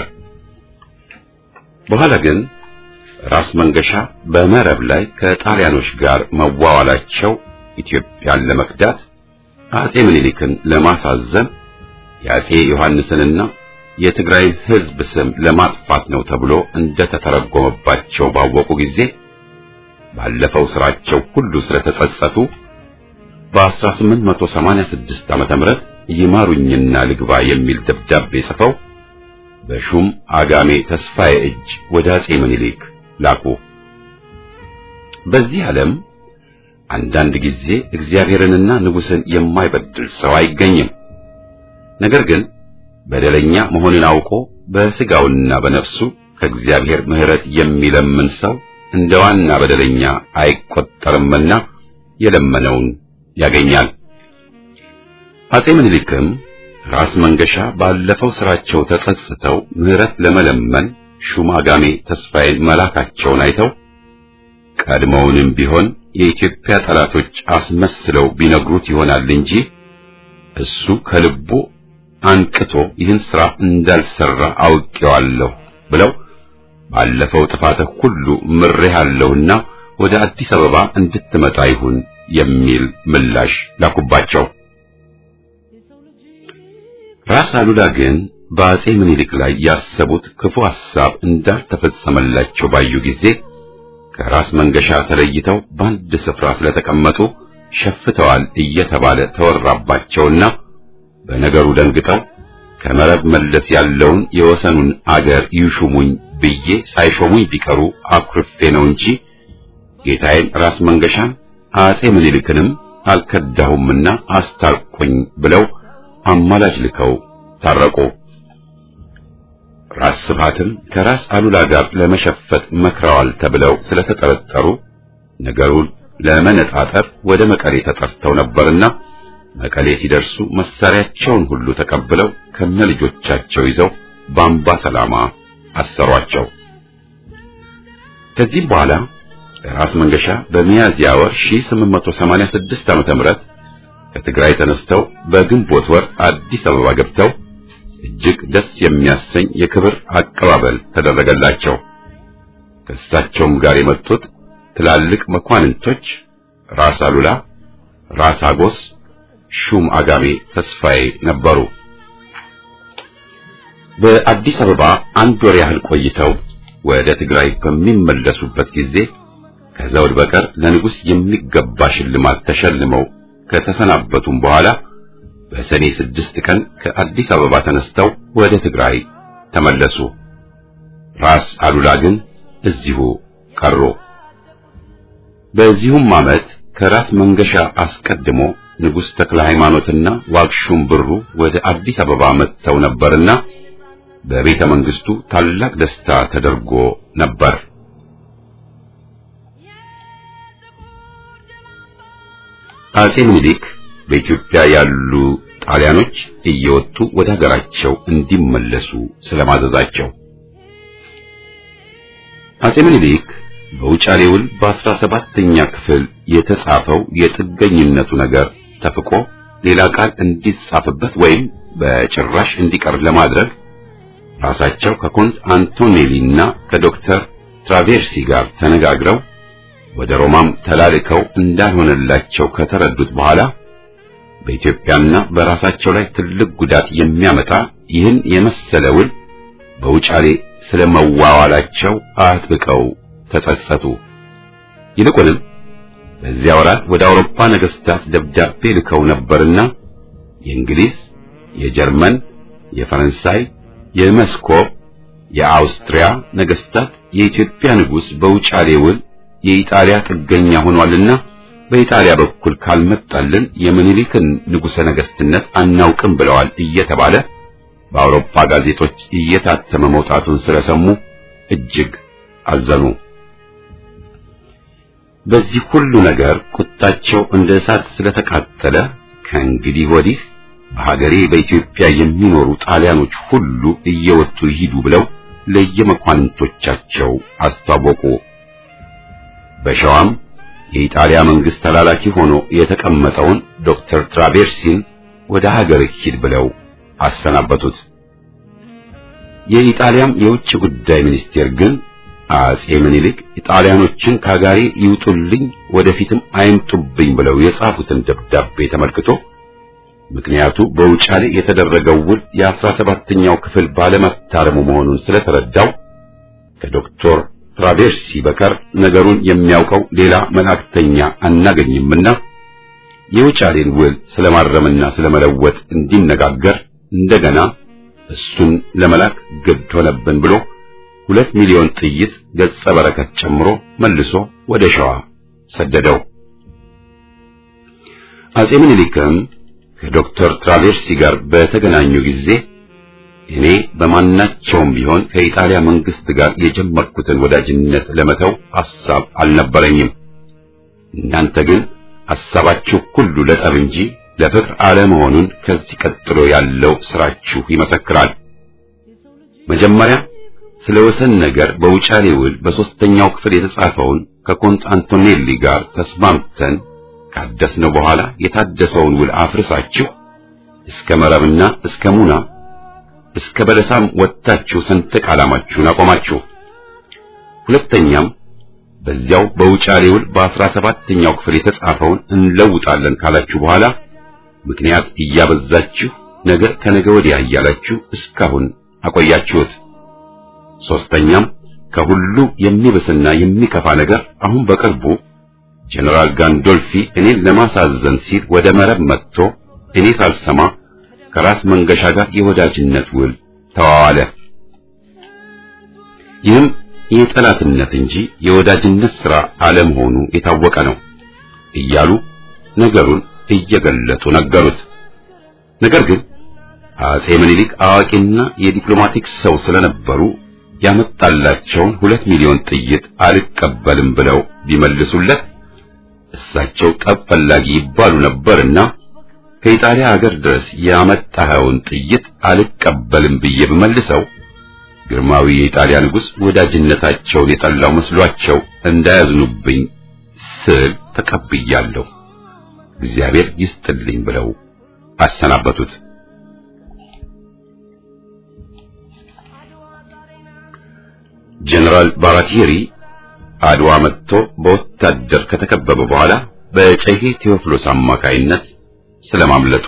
በኋላ ግን ራስ መንገሻ በመረብ ላይ ከጣሊያኖች ጋር መዋዋላቸው ኢትዮጵያን ለመክዳት አጼ ምኒልክን ለማሳዘን የአጼ ዮሐንስንና የትግራይን ሕዝብ ስም ለማጥፋት ነው ተብሎ እንደተተረጎመባቸው ባወቁ ጊዜ ባለፈው ስራቸው ሁሉ ስለተጸጸቱ በ1886 ዓመተ ምህረት ይማሩኝና ልግባ የሚል ደብዳቤ ጽፈው በሹም አጋሜ ተስፋዬ እጅ ወደ አጼ ምኒልክ ላኩ። በዚህ ዓለም አንዳንድ ጊዜ እግዚአብሔርንና ንጉሥን የማይበድል ሰው አይገኝም። ነገር ግን በደለኛ መሆንን አውቆ በስጋውና በነፍሱ ከእግዚአብሔር ምሕረት የሚለምን ሰው እንደ ዋና በደለኛ አይቆጠርምና የለመነውን ያገኛል። አጼ ምኒልክም ራስ መንገሻ ባለፈው ስራቸው ተጸጽተው ምሕረት ለመለመን ሹም አጋሜ ተስፋዬን መላካቸውን አይተው ቀድሞውንም ቢሆን የኢትዮጵያ ጠላቶች አስመስለው ቢነግሩት ይሆናል እንጂ እሱ ከልቡ አንቅቶ ይህን ሥራ እንዳልሰራ አውቄዋለሁ ብለው ባለፈው ጥፋትህ ሁሉ ምሬሃለሁና ወደ አዲስ አበባ እንድትመጣ ይሁን የሚል ምላሽ ላኩባቸው። ራስ አሉላ ግን በአጼ ምኒልክ ላይ ያሰቡት ክፉ ሐሳብ እንዳልተፈጸመላቸው ባዩ ጊዜ ከራስ መንገሻ ተለይተው በአንድ ስፍራ ስለተቀመጡ ሸፍተዋል እየተባለ ተወራባቸውና በነገሩ ደንግጠው ከመረብ መለስ ያለውን የወሰኑን አገር ይሹሙኝ ብዬ ሳይሾሙኝ ቢቀሩ አኩርፌ ነው እንጂ ጌታዬን ራስ መንገሻን አጼ ምኒልክንም አልከዳሁምና አስታርቁኝ ብለው አማላጅ ልከው ታረቁ። ራስ ስብሃትም ከራስ አሉላ ጋር ለመሸፈት መክረዋል ተብለው ስለተጠረጠሩ ነገሩን ለመነጣጠር ወደ መቀሌ ተጠርተው ነበርና መቀሌ ሲደርሱ መሳሪያቸውን ሁሉ ተቀብለው ከነልጆቻቸው ይዘው በአምባ ሰላማ አሰሯቸው። ከዚህ በኋላ ራስ መንገሻ በሚያዝያ ወር ሺህ ስምንት መቶ ሰማንያ ስድስት ዓመተ ምህረት ከትግራይ ተነስተው በግንቦት ወር አዲስ አበባ ገብተው እጅግ ደስ የሚያሰኝ የክብር አቀባበል ተደረገላቸው። ከእሳቸውም ጋር የመጡት ትላልቅ መኳንንቶች ራስ አሉላ፣ ራስ አጎስ፣ ሹም አጋሜ ተስፋዬ ነበሩ። በአዲስ አበባ አንድ ወር ያህል ቆይተው ወደ ትግራይ በሚመለሱበት ጊዜ ከዘውድ በቀር ለንጉስ የሚገባ ሽልማት ተሸልመው ከተሰናበቱም በኋላ በሰኔ ስድስት ቀን ከአዲስ አበባ ተነስተው ወደ ትግራይ ተመለሱ። ራስ አሉላ ግን እዚሁ ቀሩ። በዚሁም ዓመት ከራስ መንገሻ አስቀድሞ ንጉስ ተክለ ሃይማኖትና ዋግሹም ብሩ ወደ አዲስ አበባ መጥተው ነበርና በቤተ መንግስቱ ታላቅ ደስታ ተደርጎ ነበር። አጼ ምኒልክ በኢትዮጵያ ያሉ ጣሊያኖች እየወጡ ወደ ሀገራቸው እንዲመለሱ ስለማዘዛቸው አጼ ምኒልክ በውጫሌ ውል በአስራ ሰባተኛ ክፍል የተጻፈው የጥገኝነቱ ነገር ተፍቆ ሌላ ቃል እንዲጻፍበት ወይም በጭራሽ እንዲቀር ለማድረግ ራሳቸው ከኮንት አንቶኔሊና ከዶክተር ትራቬርሲ ጋር ተነጋግረው ወደ ሮማም ተላልከው እንዳልሆነላቸው ከተረዱት በኋላ በኢትዮጵያና በራሳቸው ላይ ትልቅ ጉዳት የሚያመጣ ይህን የመሰለ ውል በውጫሌ ስለመዋዋላቸው አጥብቀው ተጸጸቱ። ይልቁንም በዚያ ወራት ወደ አውሮፓ ነገስታት ደብዳቤ ልከው ነበርና የእንግሊዝ፣ የጀርመን፣ የፈረንሳይ፣ የመስኮብ፣ የአውስትሪያ ነገስታት የኢትዮጵያ ንጉስ በውጫሌ ውል የኢጣሊያ ጥገኛ ሆኗልና በኢጣሊያ በኩል ካልመጣልን የምኒልክን ንጉሠ ነገስትነት አናውቅም ብለዋል እየተባለ በአውሮፓ ጋዜጦች እየታተመ መውጣቱን ስለሰሙ እጅግ አዘኑ። በዚህ ሁሉ ነገር ቁጣቸው እንደ እሳት ስለተቃጠለ ከእንግዲህ ወዲህ በሀገሬ በኢትዮጵያ የሚኖሩ ጣሊያኖች ሁሉ እየወጡ ይሂዱ ብለው ለየመኳንንቶቻቸው አስታወቁ። በሸዋም የኢጣሊያ መንግስት ተላላኪ ሆኖ የተቀመጠውን ዶክተር ትራቬርሲን ወደ ሀገር ሂድ ብለው አሰናበቱት። የኢጣሊያም የውጭ ጉዳይ ሚኒስቴር ግን አጼ ምኒልክ ኢጣሊያኖችን ከሀገሬ ይውጡልኝ ወደፊትም አይምጡብኝ ብለው የጻፉትን ደብዳቤ ተመልክቶ ምክንያቱ በውጫሌ የተደረገው ውል የአስራ ሰባተኛው ክፍል ባለመታረሙ መሆኑን ስለተረዳው ከዶክተር ትራቬርሲ በቀር ነገሩን የሚያውቀው ሌላ መላእክተኛ አናገኝምና የውጫሌን ውል ስለማረምና ስለመለወጥ እንዲነጋገር እንደገና እሱን ለመላክ ግድ ሆነብን ብሎ ሁለት ሚሊዮን ጥይት ገጸ በረከት ጨምሮ መልሶ ወደ ሸዋ ሰደደው። አጼ ምኒልክም ከዶክተር ትራቬርሲ ጋር በተገናኙ ጊዜ እኔ በማናቸውም ቢሆን ከኢጣሊያ መንግስት ጋር የጀመርኩትን ወዳጅነት ለመተው ሐሳብ አልነበረኝም። እናንተ ግን ሐሳባችሁ ሁሉ ለጠብ እንጂ ለፍቅር አለመሆኑን ከዚህ ቀጥሎ ያለው ስራችሁ ይመሰክራል። መጀመሪያ ስለ ወሰን ነገር በውጫሌ ውል በሶስተኛው ክፍል የተጻፈውን ከኮንት አንቶኔሊ ጋር ተስማምተን ካደስነው በኋላ የታደሰውን ውል አፍርሳችሁ እስከ መረብና እስከ ሙና እስከ በለሳም ወጣችሁ ሰንደቅ ዓላማችሁን አቆማችሁ። ሁለተኛም በዚያው በውጫሌ ውል በአስራ ሰባተኛው ክፍል የተጻፈውን እንለውጣለን ካላችሁ በኋላ ምክንያት እያበዛችሁ ነገ ከነገ ወዲያ እያላችሁ እስካሁን አቆያችሁት። ሶስተኛም ከሁሉ የሚበስና የሚከፋ ነገር አሁን በቅርቡ ጀነራል ጋንዶልፊ እኔን ለማሳዘን ሲል ወደ መረብ መጥቶ እኔ ሳልሰማ ከራስ መንገሻ ጋር የወዳጅነት ውል ተዋዋለ። ይህም የጠላትነት እንጂ የወዳጅነት ሥራ አለመሆኑ የታወቀ ነው እያሉ ነገሩን እየገለጡ ነገሩት። ነገር ግን አጼ ምኒልክ አዋቂና የዲፕሎማቲክ ሰው ስለነበሩ ያመጣላቸውን ሁለት ሚሊዮን ጥይት አልቀበልም ብለው ቢመልሱለት እሳቸው ጠብ ፈላጊ ይባሉ ነበርና ከኢጣሊያ ሀገር ድረስ ያመጣኸውን ጥይት አልቀበልም ብዬ ብመልሰው ግርማዊ የኢጣሊያ ንጉሥ ወዳጅነታቸውን የጠላው መስሏቸው እንዳያዝኑብኝ ስል ተቀብያለሁ፣ እግዚአብሔር ይስጥልኝ ብለው አሰናበቱት። ጀነራል ባራቲሪ አድዋ መጥቶ በወታደር ከተከበበ በኋላ በጨሄ ቴዎፍሎስ አማካይነት ስለማምለጡ።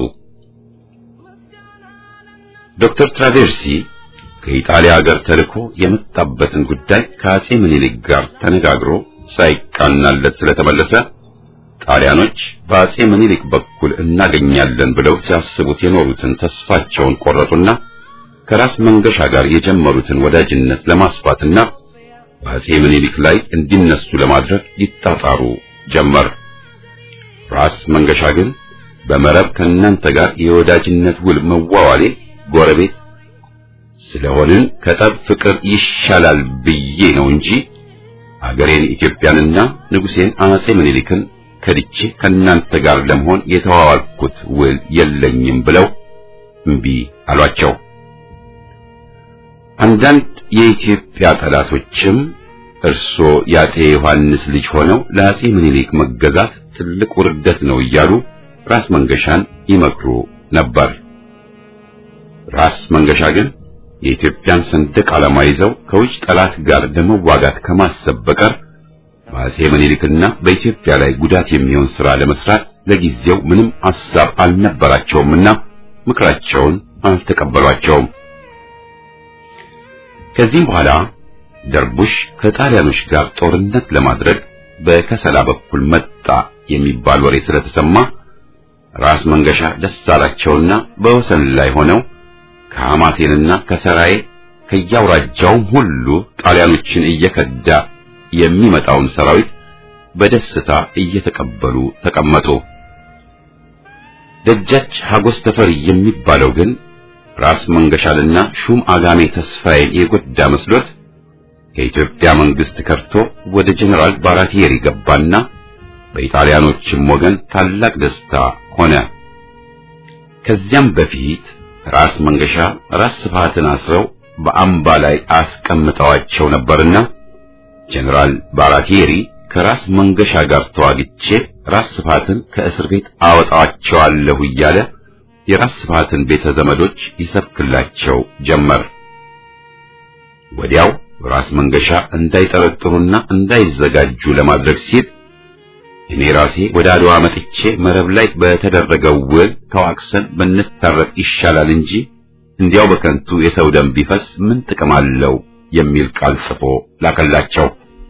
ዶክተር ትራቬርሲ ከኢጣሊያ ሀገር ተልኮ የመጣበትን ጉዳይ ከአጼ ምኒልክ ጋር ተነጋግሮ ሳይቃናለት ስለተመለሰ ጣሊያኖች በአጼ ምኒልክ በኩል እናገኛለን ብለው ሲያስቡት የኖሩትን ተስፋቸውን ቆረጡና ከራስ መንገሻ ጋር የጀመሩትን ወዳጅነት ለማስፋትና በአጼ ምኒልክ ላይ እንዲነሱ ለማድረግ ይጣጣሩ ጀመር። ራስ መንገሻ ግን በመረብ ከእናንተ ጋር የወዳጅነት ውል መዋዋሌ ጎረቤት ስለሆንን ከጠብ ፍቅር ይሻላል ብዬ ነው እንጂ አገሬን ኢትዮጵያንና ንጉሴን አጼ ምኒልክን ከድቼ ከእናንተ ጋር ለመሆን የተዋዋልኩት ውል የለኝም ብለው እምቢ አሏቸው። አንዳንድ የኢትዮጵያ ጠላቶችም እርሶ የአጼ ዮሐንስ ልጅ ሆነው ለአጼ ምኒልክ መገዛት ትልቅ ውርደት ነው እያሉ ራስ መንገሻን ይመክሩ ነበር። ራስ መንገሻ ግን የኢትዮጵያን ሰንደቅ ዓላማ ይዘው ከውጭ ጠላት ጋር ለመዋጋት ከማሰብ በቀር በአጼ ምኒልክና በኢትዮጵያ ላይ ጉዳት የሚሆን ሥራ ለመስራት ለጊዜው ምንም ሐሳብ አልነበራቸውምና ምክራቸውን አልተቀበሏቸውም። ከዚህም በኋላ ደርቡሽ ከጣሊያኖች ጋር ጦርነት ለማድረግ በከሰላ በኩል መጣ የሚባል ወሬ ስለተሰማ ራስ መንገሻ ደስ አላቸውና በወሰን ላይ ሆነው ከሐማቴንና ከሰራዬ ከያውራጃውም ሁሉ ጣሊያኖችን እየከዳ የሚመጣውን ሰራዊት በደስታ እየተቀበሉ ተቀመጡ። ደጃች ሀጎስ ተፈሪ የሚባለው ግን ራስ መንገሻልና ሹም አጋሜ ተስፋዬን የጎዳ መስሎት ከኢትዮጵያ መንግስት ከርቶ ወደ ጀነራል ባራቲየሪ ገባና በኢጣሊያኖችም ወገን ታላቅ ደስታ ሆነ። ከዚያም በፊት ራስ መንገሻ ራስ ስብሃትን አስረው በአምባ ላይ አስቀምጠዋቸው ነበርና ጀነራል ባራቲየሪ ከራስ መንገሻ ጋር ተዋግቼ ራስ ስብሃትን ከእስር ቤት አወጣቸዋለሁ እያለ የራስ ስብሃትን ቤተ ዘመዶች ይሰብክላቸው ጀመር። ወዲያው ራስ መንገሻ እንዳይጠረጥሩና እንዳይዘጋጁ ለማድረግ ሲል እኔ ራሴ ወደ አድዋ መጥቼ መረብ ላይ በተደረገው ውል ተዋክሰን ብንታረቅ ይሻላል እንጂ እንዲያው በከንቱ የሰው ደም ቢፈስ ምን ጥቅም አለው የሚል ቃል ጽፎ ላከላቸው።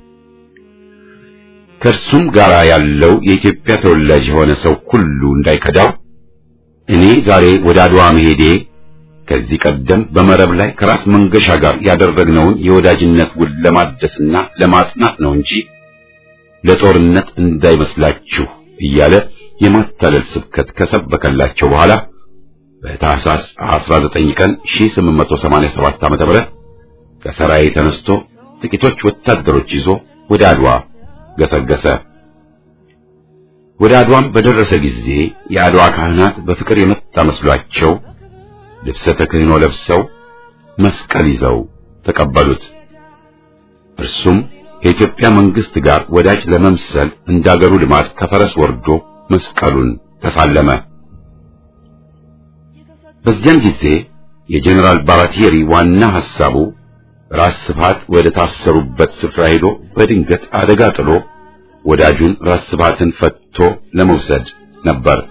ከእርሱም ጋር ያለው የኢትዮጵያ ተወላጅ የሆነ ሰው ሁሉ እንዳይከዳው እኔ ዛሬ ወደ አድዋ መሄዴ ከዚህ ቀደም በመረብ ላይ ከራስ መንገሻ ጋር ያደረግነውን የወዳጅነት ውል ለማደስና ለማጽናት ነው እንጂ ለጦርነት እንዳይመስላችሁ እያለ የማታለል ስብከት ከሰበከላቸው በኋላ በታህሳስ አስራ ዘጠኝ ቀን ሺህ ስምንት መቶ ሰማንያ ሰባት ዓመተ ምህረት ከሰራዬ ተነስቶ ጥቂቶች ወታደሮች ይዞ ወደ አድዋ ገሰገሰ። ወደ አድዋም በደረሰ ጊዜ የአድዋ ካህናት በፍቅር የመጣ መስሏቸው ልብሰ ተክህኖ ለብሰው መስቀል ይዘው ተቀበሉት። እርሱም ከኢትዮጵያ መንግስት ጋር ወዳጅ ለመምሰል እንዳገሩ ልማድ ከፈረስ ወርዶ መስቀሉን ተሳለመ። በዚያን ጊዜ የጀነራል ባራቲየሪ ዋና ሐሳቡ ራስ ስብሃት ወደ ታሰሩበት ስፍራ ሄዶ በድንገት አደጋ ጥሎ ወዳጁን ራስ ስብሃትን ፈትቶ ለመውሰድ ነበር።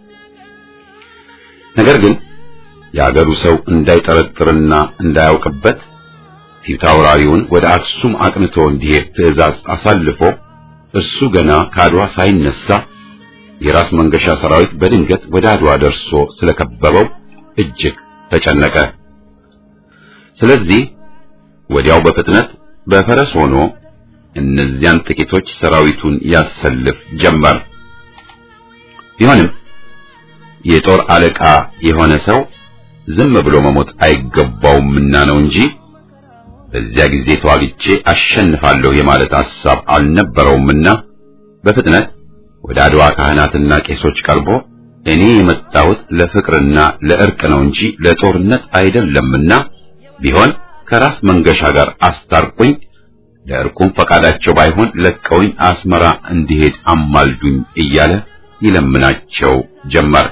ነገር ግን የአገሩ ሰው እንዳይጠረጥርና እንዳያውቅበት ፊታውራሪውን ወደ አክሱም አቅንቶ እንዲሄድ ትዕዛዝ አሳልፎ እሱ ገና ከአድዋ ሳይነሳ የራስ መንገሻ ሰራዊት በድንገት ወደ አድዋ ደርሶ ስለከበበው እጅግ ተጨነቀ። ስለዚህ ወዲያው በፍጥነት በፈረስ ሆኖ እነዚያን ጥቂቶች ሰራዊቱን ያሰልፍ ጀመር። ቢሆንም የጦር አለቃ የሆነ ሰው ዝም ብሎ መሞት አይገባውምና ነው እንጂ በዚያ ጊዜ ተዋግቼ አሸንፋለሁ የማለት ሐሳብ አልነበረውምና በፍጥነት ወደ አድዋ ካህናትና ቄሶች ቀርቦ እኔ የመጣሁት ለፍቅርና ለእርቅ ነው እንጂ ለጦርነት አይደለምና ቢሆን ከራስ መንገሻ ጋር አስታርቁኝ፣ ለእርቁም ፈቃዳቸው ባይሆን ለቀውኝ አስመራ እንዲሄድ አማልዱኝ እያለ ይለምናቸው ጀመር።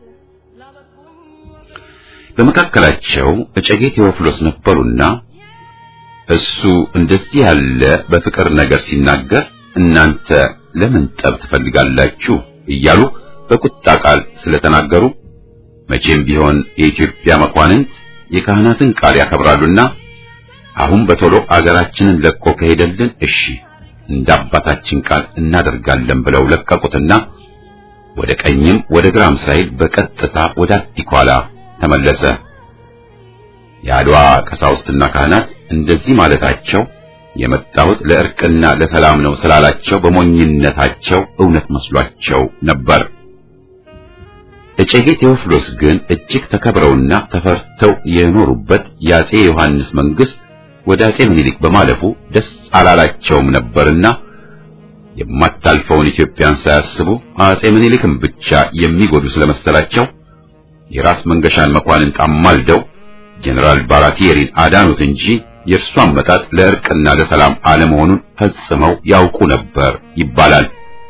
በመካከላቸው እጨጌ ቴዎፍሎስ ነበሩና እሱ እንደዚህ ያለ በፍቅር ነገር ሲናገር እናንተ ለምን ጠብ ትፈልጋላችሁ እያሉ በቁጣ ቃል ስለተናገሩ መቼም ቢሆን የኢትዮጵያ መኳንንት የካህናትን ቃል ያከብራሉና አሁን በቶሎ አገራችንን ለቆ ከሄደልን እሺ እንደ አባታችን ቃል እናደርጋለን ብለው ለቀቁትና ወደ ቀኝም ወደ ግራም ሳይል በቀጥታ ወደ አዲኳላ ተመለሰ። የአድዋ ቀሳውስትና ካህናት እንደዚህ ማለታቸው የመጣሁት ለእርቅና ለሰላም ነው ስላላቸው በሞኝነታቸው እውነት መስሏቸው ነበር። እጨጌ ቴዎፍሎስ ግን እጅግ ተከብረውና ተፈርተው የኖሩበት የአፄ ዮሐንስ መንግስት ወደ አፄ ምኒልክ በማለፉ ደስ አላላቸውም ነበርና የማታልፈውን ኢትዮጵያን ሳያስቡ አፄ ምኒልክን ብቻ የሚጎዱ ስለመሰላቸው የራስ መንገሻን መኳንንት አማልደው ጀነራል ባራቲየሪን አዳኑት እንጂ የእርሱ አመጣጥ ለእርቅና ለሰላም አለመሆኑን ፈጽመው ያውቁ ነበር ይባላል።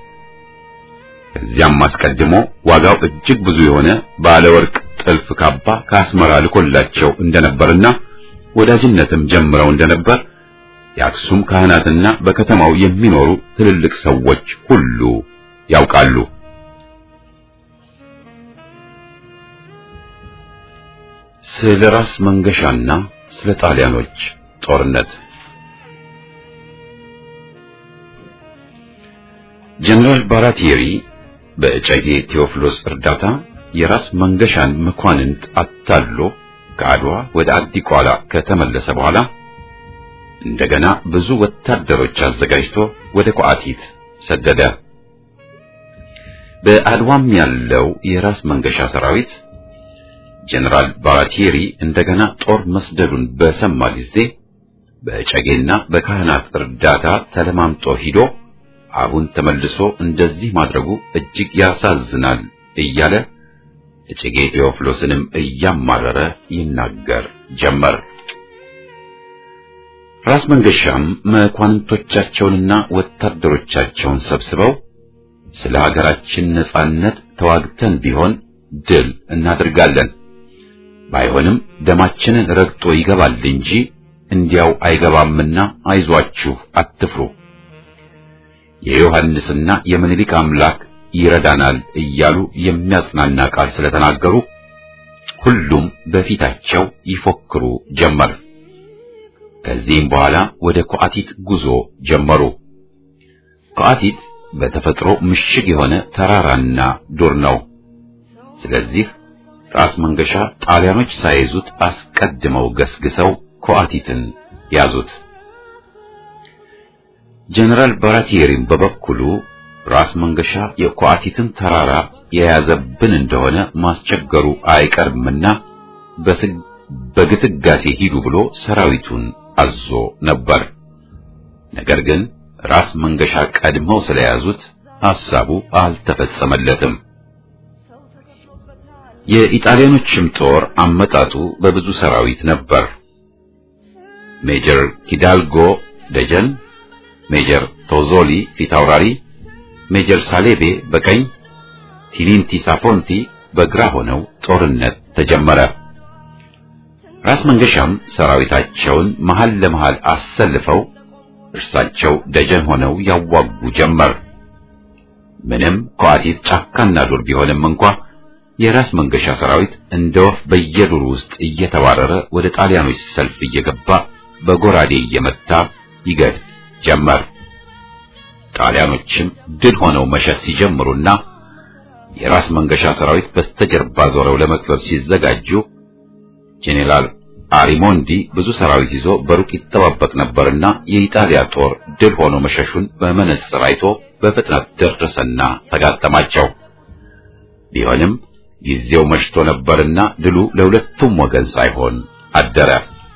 ከዚያም አስቀድሞ ዋጋው እጅግ ብዙ የሆነ ባለ ወርቅ ጥልፍ ካባ ከአስመራ ልኮላቸው እንደነበርና ወዳጅነትም ጀምረው እንደነበር የአክሱም ካህናትና በከተማው የሚኖሩ ትልልቅ ሰዎች ሁሉ ያውቃሉ። ስለ ራስ መንገሻና ስለ ጣሊያኖች ጦርነት ጀነራል ባራቲየሪ በእጨጌ ቴዎፍሎስ እርዳታ የራስ መንገሻን መኳንንት አታሎ ከአድዋ ወደ አዲቋላ ከተመለሰ በኋላ እንደገና ብዙ ወታደሮች አዘጋጅቶ ወደ ቋቲት ሰደደ። በአድዋም ያለው የራስ መንገሻ ሰራዊት ጀነራል ባራቲየሪ እንደገና ጦር መስደዱን በሰማ ጊዜ በእጨጌና በካህናት እርዳታ ተለማምጦ ሂዶ አሁን ተመልሶ እንደዚህ ማድረጉ እጅግ ያሳዝናል እያለ እጨጌ ቴዎፍሎስንም እያማረረ ይናገር ጀመር። ራስ መንገሻም መኳንንቶቻቸውንና ወታደሮቻቸውን ሰብስበው ስለ ሀገራችን ነጻነት ተዋግተን ቢሆን ድል እናደርጋለን፣ ባይሆንም ደማችንን ረግጦ ይገባል እንጂ እንዲያው አይገባምና አይዟችሁ አትፍሩ፣ የዮሐንስና የምኒልክ አምላክ ይረዳናል እያሉ የሚያጽናና ቃል ስለተናገሩ ሁሉም በፊታቸው ይፎክሩ ጀመር። ከዚህም በኋላ ወደ ቋቲት ጉዞ ጀመሩ። ቋቲት በተፈጥሮ ምሽግ የሆነ ተራራና ዱር ነው። ስለዚህ ራስ መንገሻ ጣሊያኖች ሳይዙት አስቀድመው ገስግሰው ቋቲትን ያዙት። ጀነራል ባራቲየሪም በበኩሉ ራስ መንገሻ የቋቲትን ተራራ የያዘብን እንደሆነ ማስቸገሩ አይቀርምና በግስጋሴ ሂዱ ብሎ ሰራዊቱን አዞ ነበር። ነገር ግን ራስ መንገሻ ቀድመው ስለያዙት ሐሳቡ አልተፈጸመለትም። የኢጣሊያኖችም ጦር አመጣጡ በብዙ ሰራዊት ነበር። ሜጀር ኪዳልጎ ደጀን፣ ሜጀር ቶዞሊ ፊታውራሪ፣ ሜጀር ሳሌቤ በቀኝ፣ ቲሊንቲ ሳፎንቲ በግራ ሆነው ጦርነት ተጀመረ። ራስ መንገሻም ሰራዊታቸውን መሃል ለመሃል አሰልፈው እርሳቸው ደጀን ሆነው ያዋጉ ጀመር። ምንም ቋቲት ጫካና ዱር ቢሆንም እንኳ የራስ መንገሻ ሰራዊት እንደ ወፍ በየዱር ውስጥ እየተባረረ ወደ ጣሊያኖች ሰልፍ እየገባ በጎራዴ እየመታ ይገድ ጀመር። ጣሊያኖችም ድል ሆነው መሸሽ ሲጀምሩና የራስ መንገሻ ሰራዊት በስተጀርባ ዞረው ለመክበብ ሲዘጋጁ ጄኔራል አሪሞንዲ ብዙ ሰራዊት ይዞ በሩቅ ይጠባበቅ ነበርና የኢጣሊያ ጦር ድል ሆኖ መሸሹን በመነጽር አይቶ በፍጥነት ደረሰና ተጋጠማቸው። ቢሆንም ጊዜው መሽቶ ነበርና ድሉ ለሁለቱም ወገን ሳይሆን አደረ።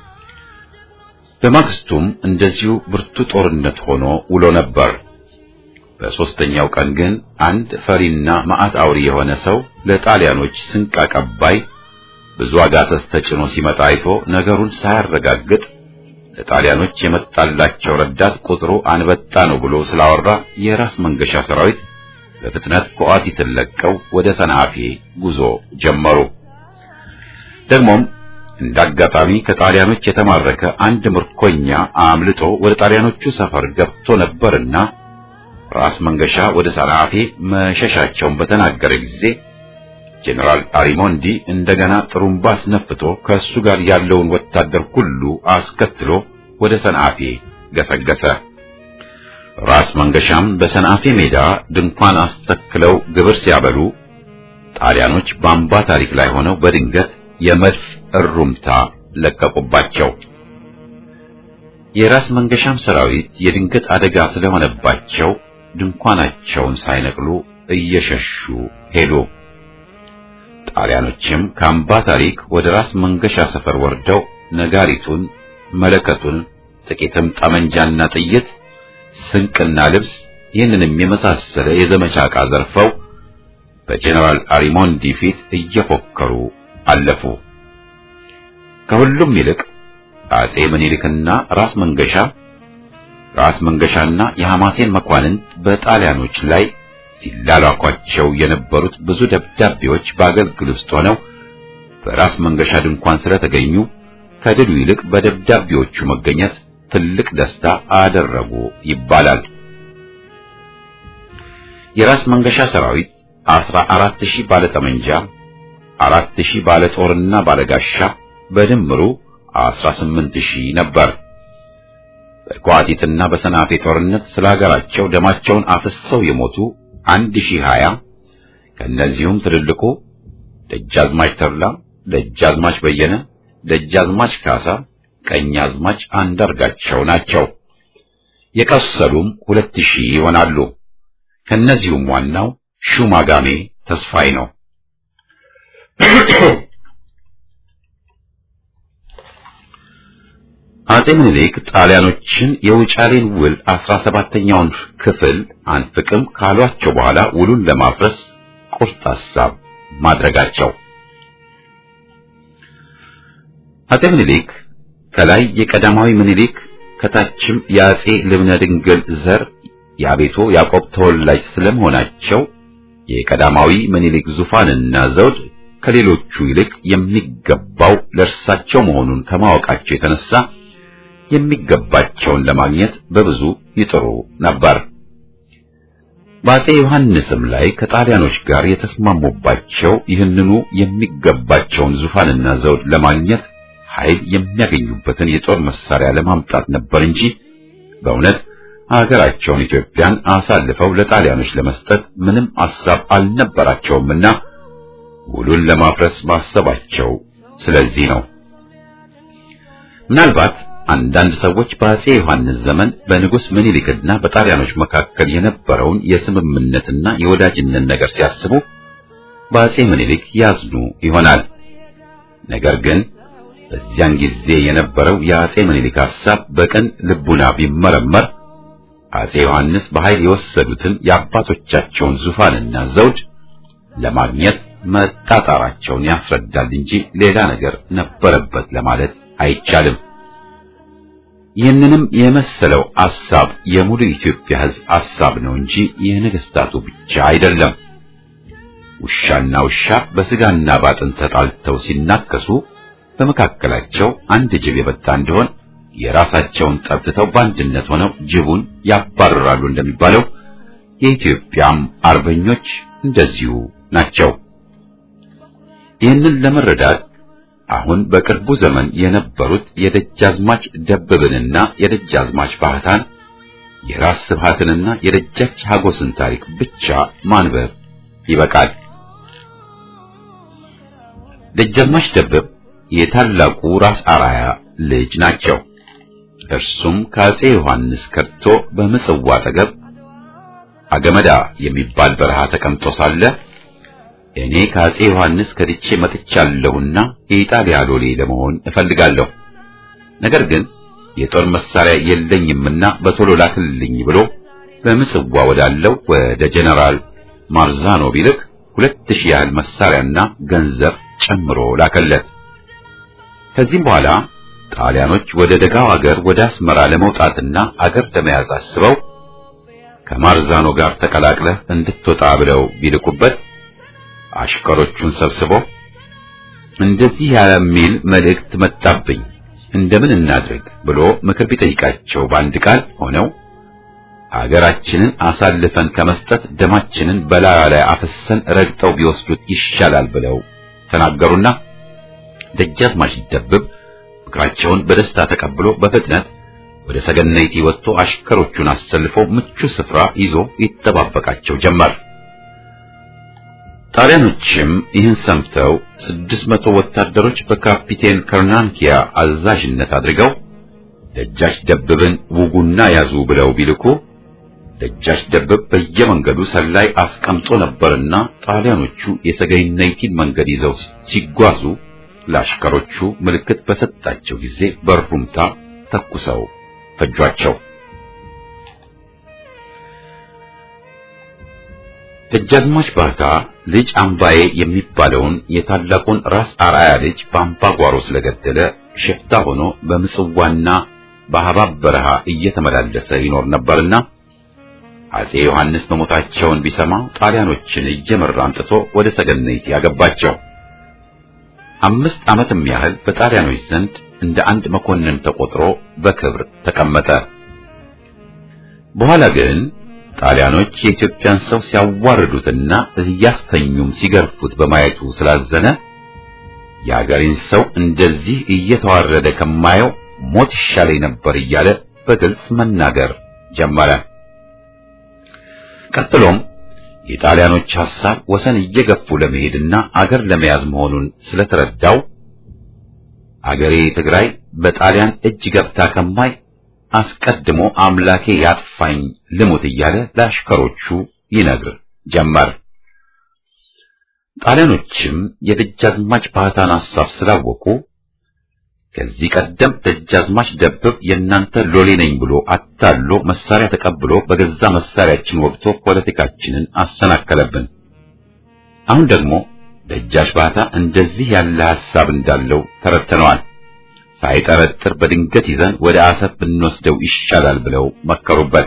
በማግስቱም እንደዚሁ ብርቱ ጦርነት ሆኖ ውሎ ነበር። በሶስተኛው ቀን ግን አንድ ፈሪና መዓት አውሪ የሆነ ሰው ለጣሊያኖች ስንቅ አቀባይ ብዙ አጋሰስ ተጭኖ ሲመጣ አይቶ ነገሩን ሳያረጋግጥ ለጣሊያኖች የመጣላቸው ረዳት ቁጥሩ አንበጣ ነው ብሎ ስላወራ የራስ መንገሻ ሰራዊት በፍጥነት ቋቲትን ለቀው ወደ ሰንዓፌ ጉዞ ጀመሩ። ደግሞም እንዳጋጣሚ ከጣሊያኖች የተማረከ አንድ ምርኮኛ አምልጦ ወደ ጣሊያኖቹ ሰፈር ገብቶ ነበርና ራስ መንገሻ ወደ ሰንዓፌ መሸሻቸውን በተናገረ ጊዜ ጄኔራል አሪሞንዲ እንደገና ጥሩምባ አስነፍቶ ከእሱ ጋር ያለውን ወታደር ሁሉ አስከትሎ ወደ ሰንዓፌ ገሰገሰ። ራስ መንገሻም በሰንዓፌ ሜዳ ድንኳን አስተክለው ግብር ሲያበሉ ጣሊያኖች በአምባ ታሪክ ላይ ሆነው በድንገት የመድፍ እሩምታ ለቀቁባቸው። የራስ መንገሻም ሰራዊት የድንገት አደጋ ስለሆነባቸው ድንኳናቸውን ሳይነቅሉ እየሸሹ ሄዱ። ጣሊያኖችም ከአምባ ታሪክ ወደ ራስ መንገሻ ሰፈር ወርደው ነጋሪቱን፣ መለከቱን፣ ጥቂትም ጠመንጃና ጥይት፣ ስንቅና ልብስ ይህንንም የመሳሰለ የዘመቻ ዕቃ ዘርፈው በጄኔራል አሪሞንዲ ፊት እየፎከሩ አለፉ። ከሁሉም ይልቅ አጼ ምኒልክና ራስ መንገሻ ራስ መንገሻና የሐማሴን መኳንንት በጣሊያኖች ላይ ሲላላኳቸው የነበሩት ብዙ ደብዳቤዎች በአገልግል ውስጥ ሆነው በራስ መንገሻ ድንኳን ስለተገኙ ከድሉ ይልቅ በደብዳቤዎቹ መገኘት ትልቅ ደስታ አደረጉ ይባላል። የራስ መንገሻ ሰራዊት አስራ አራት ሺህ ባለ ጠመንጃ፣ አራት ሺህ ባለ ጦርና ባለ ጋሻ በድምሩ አስራ ስምንት ሺህ ነበር። በቋቲትና በሰንዓፌ ጦርነት ስለሀገራቸው ደማቸውን አፍሰው የሞቱ አንድ ሺህ ሀያ ከነዚህም ትልልቁ ደጃዝማች ተድላ፣ ደጃዝማች በየነ፣ ደጃዝማች ካሳ፣ ቀኛዝማች አንዳርጋቸው ናቸው። የቆሰሉም ሁለት ሺህ ይሆናሉ። ከነዚህም ዋናው ሹማጋሜ ተስፋይ ነው። አጼ ምኒልክ ጣሊያኖችን የውጫሌን ውል አስራ ሰባተኛውን ክፍል አንፍቅም ካሏቸው በኋላ ውሉን ለማፍረስ ቁርጥ ሐሳብ ማድረጋቸው። አጼ ምኒልክ ከላይ የቀዳማዊ ምኒልክ ከታችም የአጼ ልብነ ድንግል ዘር የአቤቶ ያዕቆብ ተወላጅ ስለመሆናቸው የቀዳማዊ ምኒልክ ዙፋንና ዘውድ ከሌሎቹ ይልቅ የሚገባው ለእርሳቸው መሆኑን ከማወቃቸው የተነሳ የሚገባቸውን ለማግኘት በብዙ ይጥሩ ነበር። በአጼ ዮሐንስም ላይ ከጣሊያኖች ጋር የተስማሙባቸው ይህንኑ የሚገባቸውን ዙፋንና ዘውድ ለማግኘት ኃይል የሚያገኙበትን የጦር መሳሪያ ለማምጣት ነበር እንጂ በእውነት ሀገራቸውን ኢትዮጵያን አሳልፈው ለጣሊያኖች ለመስጠት ምንም ሐሳብ አልነበራቸውምና ውሉን ለማፍረስ ማሰባቸው ስለዚህ ነው። ምናልባት አንዳንድ ሰዎች በአጼ ዮሐንስ ዘመን በንጉስ ምኒልክና በጣሊያኖች መካከል የነበረውን የስምምነትና የወዳጅነት ነገር ሲያስቡ በአጼ ምኒልክ ያዝኑ ይሆናል። ነገር ግን በዚያን ጊዜ የነበረው የአጼ ምኒልክ ሐሳብ በቀን ልቡና ቢመረመር አጼ ዮሐንስ በኃይል የወሰዱትን የአባቶቻቸውን ዙፋንና ዘውድ ለማግኘት መጣጣራቸውን ያስረዳል እንጂ ሌላ ነገር ነበረበት ለማለት አይቻልም። ይህንንም የመሰለው ሐሳብ የሙሉ ኢትዮጵያ ሕዝብ ሐሳብ ነው እንጂ የነገስታቱ ብቻ አይደለም። ውሻና ውሻ በስጋና ባጥንት ተጣልተው ሲናከሱ በመካከላቸው አንድ ጅብ የበጣ እንደሆን የራሳቸውን ጠብተው በአንድነት ሆነው ጅቡን ያባርራሉ እንደሚባለው የኢትዮጵያም አርበኞች እንደዚሁ ናቸው። ይህንን ለመረዳት አሁን በቅርቡ ዘመን የነበሩት የደጃዝማች ደበብንና የደጃዝማች ባህታን የራስ ስብሃትንና የደጃች ሀጎስን ታሪክ ብቻ ማንበብ ይበቃል። ደጃዝማች ደበብ የታላቁ ራስ አራያ ልጅ ናቸው። እርሱም ከአጼ ዮሐንስ ከርቶ በምጽዋ አጠገብ አገመዳ የሚባል በረሃ ተቀምጦ ሳለ እኔ ከአጼ ዮሐንስ ከድቼ መጥቻለሁና የኢጣሊያ ሎሌ ለመሆን እፈልጋለሁ፣ ነገር ግን የጦር መሳሪያ የለኝምና በቶሎ ላክልኝ ብሎ በምጽዋ ወዳለው ወደ ጀነራል ማርዛኖ ቢልክ ሁለት ሺህ ያህል መሳሪያና ገንዘብ ጨምሮ ላከለት። ከዚህም በኋላ ጣሊያኖች ወደ ደጋው አገር ወደ አስመራ ለመውጣትና አገር ለመያዝ አስበው ከማርዛኖ ጋር ተቀላቅለህ እንድትወጣ ብለው ቢልኩበት አሽከሮቹን ሰብስቦ እንደዚህ የሚል መልእክት መጣብኝ እንደምን እናድርግ ብሎ ምክር ቢጠይቃቸው በአንድ ቃል ሆነው ሀገራችንን አሳልፈን ከመስጠት ደማችንን በላዩ ላይ አፈሰን ረግጠው ቢወስዱት ይሻላል ብለው ተናገሩና ደጃዝማች ደብብ ምክራቸውን በደስታ ተቀብሎ በፍጥነት ወደ ሰገነይቲ ወጥቶ አሽከሮቹን አሰልፎ ምቹ ስፍራ ይዞ ይተባበቃቸው ጀመር። ጣሊያኖችም ይህን ሰምተው ስድስት መቶ ወታደሮች በካፒቴን ከርናንኪያ አዛዥነት አድርገው ደጃች ደብብን ውጉና ያዙ ብለው ቢልኩ ደጃች ደብብ በየመንገዱ ሰላይ አስቀምጦ ነበርና ጣሊያኖቹ የሰገነይቲን መንገድ ይዘው ሲጓዙ ለአሽከሮቹ ምልክት በሰጣቸው ጊዜ በሩምታ ተኩሰው ፈጇቸው። ደጃዝማች ባህታ ልጅ አምባዬ የሚባለውን የታላቁን ራስ አርአያ ልጅ በአምባጓሮ ስለገደለ ሽፍታ ሆኖ በምጽዋና በሐባብ በረሃ እየተመላለሰ ይኖር ነበርና አጼ ዮሐንስ መሞታቸውን ቢሰማ ጣሊያኖችን እየመራ አምጥቶ ወደ ሰገነይቲ ያገባቸው። አምስት ዓመትም ያህል በጣሊያኖች ዘንድ እንደ አንድ መኮንን ተቆጥሮ በክብር ተቀመጠ። በኋላ ግን ጣሊያኖች የኢትዮጵያን ሰው ሲያዋርዱትና እያስተኙም ሲገርፉት በማየቱ ስላዘነ የአገሬን ሰው እንደዚህ እየተዋረደ ከማየው ሞት ይሻለኝ ነበር እያለ በግልጽ መናገር ጀመረ። ቀጥሎም የጣሊያኖች ሐሳብ ወሰን እየገፉ ለመሄድና አገር ለመያዝ መሆኑን ስለተረዳው አገሬ ትግራይ በጣሊያን እጅ ገብታ ከማይ አስቀድሞ አምላኬ ያጥፋኝ ልሙት እያለ ለአሽከሮቹ ይነግር ጀመር። ጣሊያኖችም የደጃዝማች ባህታን ሐሳብ ስላወቁ ከዚህ ቀደም ደጃዝማች ደብብ የናንተ ሎሌ ነኝ ብሎ አታሎ መሳሪያ ተቀብሎ በገዛ መሳሪያችን ወቅቶ ፖለቲካችንን አሰናከለብን። አሁን ደግሞ ደጃች ባህታ እንደዚህ ያለ ሐሳብ እንዳለው ተረድተነዋል። ሳይጠረጥር በድንገት ይዘን ወደ አሰብ ብንወስደው ይሻላል ብለው መከሩበት።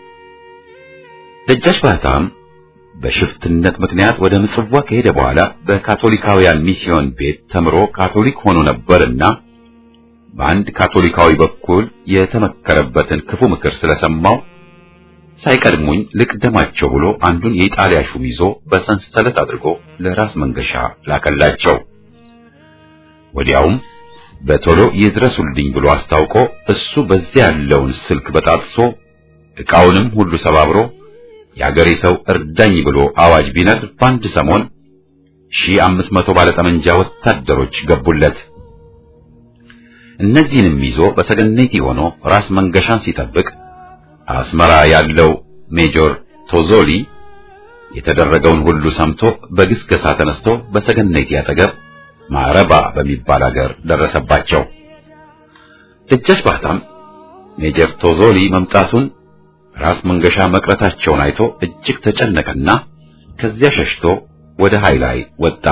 ደጃች ባህታም በሽፍትነት ምክንያት ወደ ምጽዋ ከሄደ በኋላ በካቶሊካውያን ሚስዮን ቤት ተምሮ ካቶሊክ ሆኖ ነበርና በአንድ ካቶሊካዊ በኩል የተመከረበትን ክፉ ምክር ስለሰማው ሳይቀድሙኝ ልቅደማቸው ብሎ አንዱን የኢጣሊያ ሹም ይዞ በሰንሰለት አድርጎ ለራስ መንገሻ ላከላቸው። ወዲያውም በቶሎ ይድረሱልኝ ብሎ አስታውቆ እሱ በዚያ ያለውን ስልክ በጣጥሶ ዕቃውንም ሁሉ ሰባብሮ የአገሬ ሰው እርዳኝ ብሎ አዋጅ ቢነግር በአንድ ሰሞን ሺህ አምስት መቶ ባለጠመንጃ ወታደሮች ገቡለት። እነዚህንም ይዞ በሰገነይቲ ሆኖ ራስ መንገሻን ሲጠብቅ አስመራ ያለው ሜጆር ቶዞሊ የተደረገውን ሁሉ ሰምቶ በግስገሳ ተነስቶ በሰገነይቲ አጠገብ ማረባ በሚባል አገር ደረሰባቸው። ደጃች ባህታም ሜጀር ቶዞሊ መምጣቱን ራስ መንገሻ መቅረታቸውን አይቶ እጅግ ተጨነቀና ከዚያ ሸሽቶ ወደ ሃይላይ ወጣ።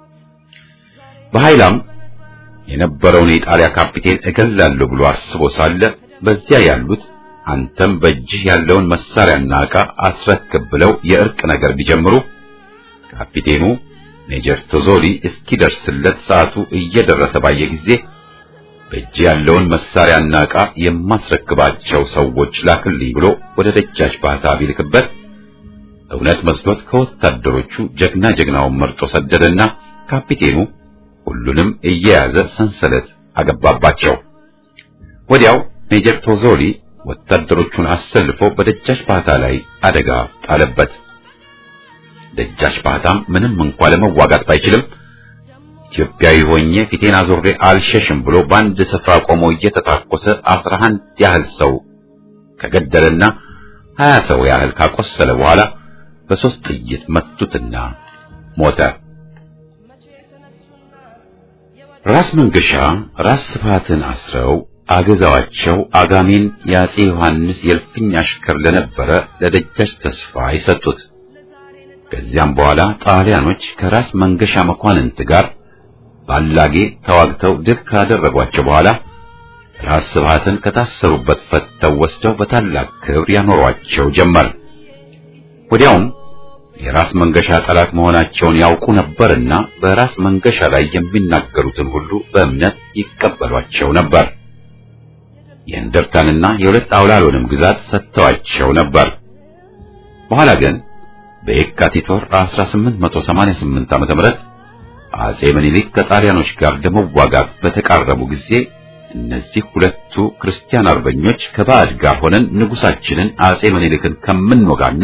በሃይላም የነበረውን የጣሊያ ካፒቴን እገላለሁ ብሎ አስቦ ሳለ በዚያ ያሉት አንተም በእጅህ ያለውን መሳሪያና ዕቃ አስረክብ ብለው የእርቅ ነገር ቢጀምሩ ካፒቴኑ ሜጀር ቶዞሊ እስኪደርስለት ሰዓቱ እየደረሰ ባየ ጊዜ በእጅ ያለውን መሳሪያና ዕቃ የማስረክባቸው ሰዎች ላክልኝ ብሎ ወደ ደጃች ባህታ ቢልክበት እውነት መስሎት ከወታደሮቹ ጀግና ጀግናውን መርጦ ሰደደና ካፒቴኑ ሁሉንም እየያዘ ሰንሰለት አገባባቸው። ወዲያው ሜጀር ቶዞሊ ወታደሮቹን አሰልፎ በደጃች ባህታ ላይ አደጋ ጣለበት። ደጃች ባህታም ምንም እንኳን ለመዋጋት ባይችልም ኢትዮጵያዊ ሆኜ ፊቴን አዞሬ አልሸሽም ብሎ በአንድ ስፍራ ቆሞ እየተታኮሰ አስራ አንድ ያህል ሰው ከገደለና ሀያ ሰው ያህል ካቆሰለ በኋላ በሶስት ጥይት መቱትና ሞተ። ራስ መንገሻ ራስ ስፋትን አስረው አገዛዋቸው አጋሜን የአጼ ዮሐንስ የልፍኝ አሽከር ለነበረ ለደጃች ተስፋ ይሰጡት። ከዚያም በኋላ ጣሊያኖች ከራስ መንገሻ መኳንንት ጋር ባላጌ ተዋግተው ድል ካደረጓቸው በኋላ ራስ ስፋትን ከታሰሩበት ፈተው ወስደው በታላቅ ክብር ያኖሯቸው ጀመር። ወዲያውም የራስ መንገሻ ጠላት መሆናቸውን ያውቁ ነበርና በራስ መንገሻ ላይ የሚናገሩትን ሁሉ በእምነት ይቀበሏቸው ነበር። የእንደርታንና የሁለት አውላሎንም ግዛት ሰጥተዋቸው ነበር። በኋላ ግን በየካቲት ወር አስራ ስምንት መቶ ሰማንያ ስምንት ዓመተ ምህረት አጼ ምኒልክ ከጣሊያኖች ጋር ለመዋጋት በተቃረቡ ጊዜ እነዚህ ሁለቱ ክርስቲያን አርበኞች ከባዕድ ጋር ሆነን ንጉሳችንን አጼ ምኒልክን ከምንወጋና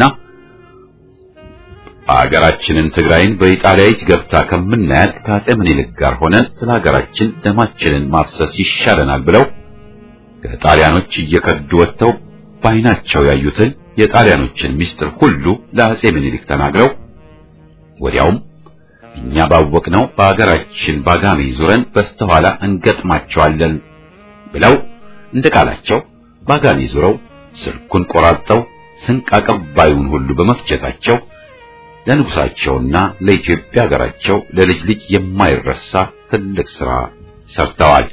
አገራችንን ትግራይን በኢጣሊያ እጅ ገብታ ከምናያት ከአጼ ምኒልክ ጋር ሆነን ስለ ሀገራችን ደማችንን ማፍሰስ ይሻለናል ብለው ከጣሊያኖች እየከዱ ወጥተው ባይናቸው ያዩትን የጣሊያኖችን ሚስጥር ሁሉ ለአጼ ምኒልክ ተናግረው ወዲያውም እኛ ባወቅነው በአገራችን ባጋሜ ዙረን በስተኋላ እንገጥማቸዋለን ብለው እንደቃላቸው ባጋሜ ዙረው ስልኩን ቆራርጠው ስንቅ አቀባዩን ሁሉ በመፍጀታቸው ለንጉሳቸውና ለኢትዮጵያ ሀገራቸው ለልጅ ልጅ የማይረሳ ትልቅ ሥራ ሰርተዋል።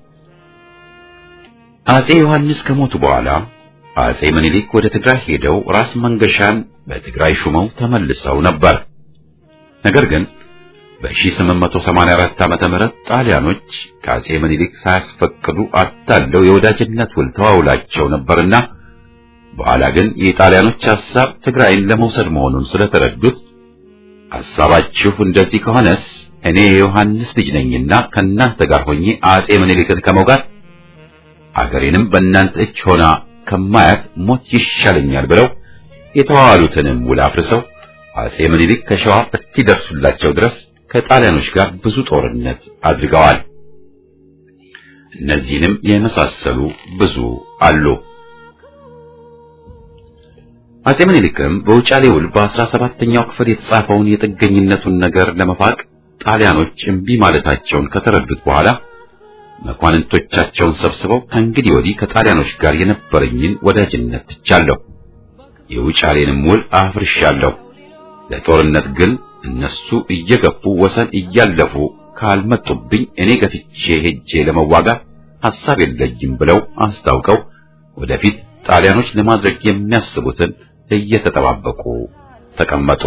አጼ ዮሐንስ ከሞቱ በኋላ አጼ ምኒልክ ወደ ትግራይ ሄደው ራስ መንገሻን በትግራይ ሹመው ተመልሰው ነበር። ነገር ግን በ1884 ዓመተ ምህረት ጣሊያኖች ከአጼ ምኒልክ ሳያስፈቅዱ አታለው የወዳጅነት ውል ተዋውላቸው ነበርና በኋላ ግን የጣሊያኖች ሐሳብ ትግራይን ለመውሰድ መሆኑን ስለተረዱት ሐሳባችሁ እንደዚህ ከሆነስ እኔ የዮሐንስ ልጅ ነኝና ከናንተ ጋር ሆኜ አጼ ምኒልክን ከመውጋት አገሬንም በእናንተ እጅ ሆና ከማያት ሞት ይሻለኛል ብለው የተዋዋሉትንም ውል አፍርሰው አጼ ምኒልክ ከሸዋ እስኪደርሱላቸው ድረስ ከጣሊያኖች ጋር ብዙ ጦርነት አድርገዋል። እነዚህንም የመሳሰሉ ብዙ አሉ። አጼ ምኒልክም በውጫሌ ውል በአስራ ሰባተኛው ክፍል የተጻፈውን የጥገኝነቱን ነገር ለመፋቅ ጣሊያኖች እምቢ ማለታቸውን ከተረዱት በኋላ መኳንንቶቻቸውን ሰብስበው ከእንግዲህ ወዲህ ከጣሊያኖች ጋር የነበረኝን ወዳጅነት ትቻለሁ፣ የውጫሌንም ውል አፍርሻለሁ፣ ለጦርነት ግን እነሱ እየገፉ ወሰን እያለፉ ካልመጡብኝ እኔ ገፍቼ ሄጄ ለመዋጋት ሐሳብ የለኝም ብለው አስታውቀው ወደፊት ጣሊያኖች ለማድረግ የሚያስቡትን እየተጠባበቁ ተቀመጡ።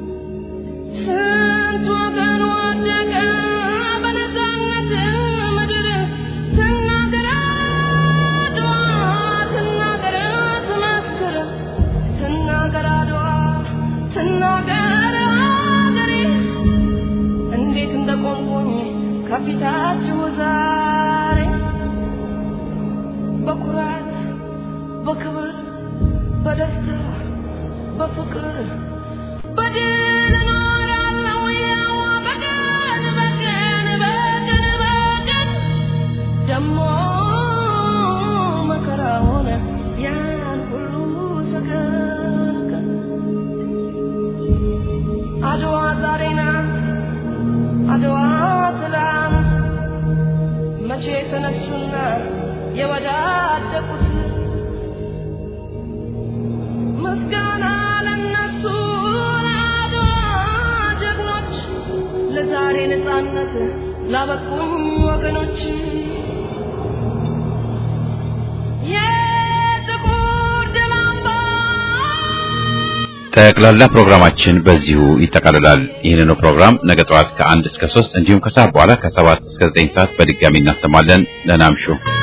ከፊታችሁ ዛሬ በኩራት በክብር በደስታ በፍቅር በድል እኖራለሁ ያው በቀን በቀን በቀን በቀን ደሞ መከራ ሆነ ያን ሁሉ ሰቀቀን አድዋ ዛሬ ናት አድዋ ትላንት መቼ ተነሱና የወዳደቁት ምስጋና ለነሱ ለአድዋ ጀግኖች ለዛሬ ነፃነት ላበቁኝ ወገኖች ጠቅላላ ፕሮግራማችን በዚሁ ይጠቃልላል። ይህንን ፕሮግራም ነገ ጠዋት ከአንድ እስከ ሶስት እንዲሁም ከሰዓት በኋላ ከሰባት እስከ ዘጠኝ ሰዓት በድጋሚ እናሰማለን። ደህና እምሹ።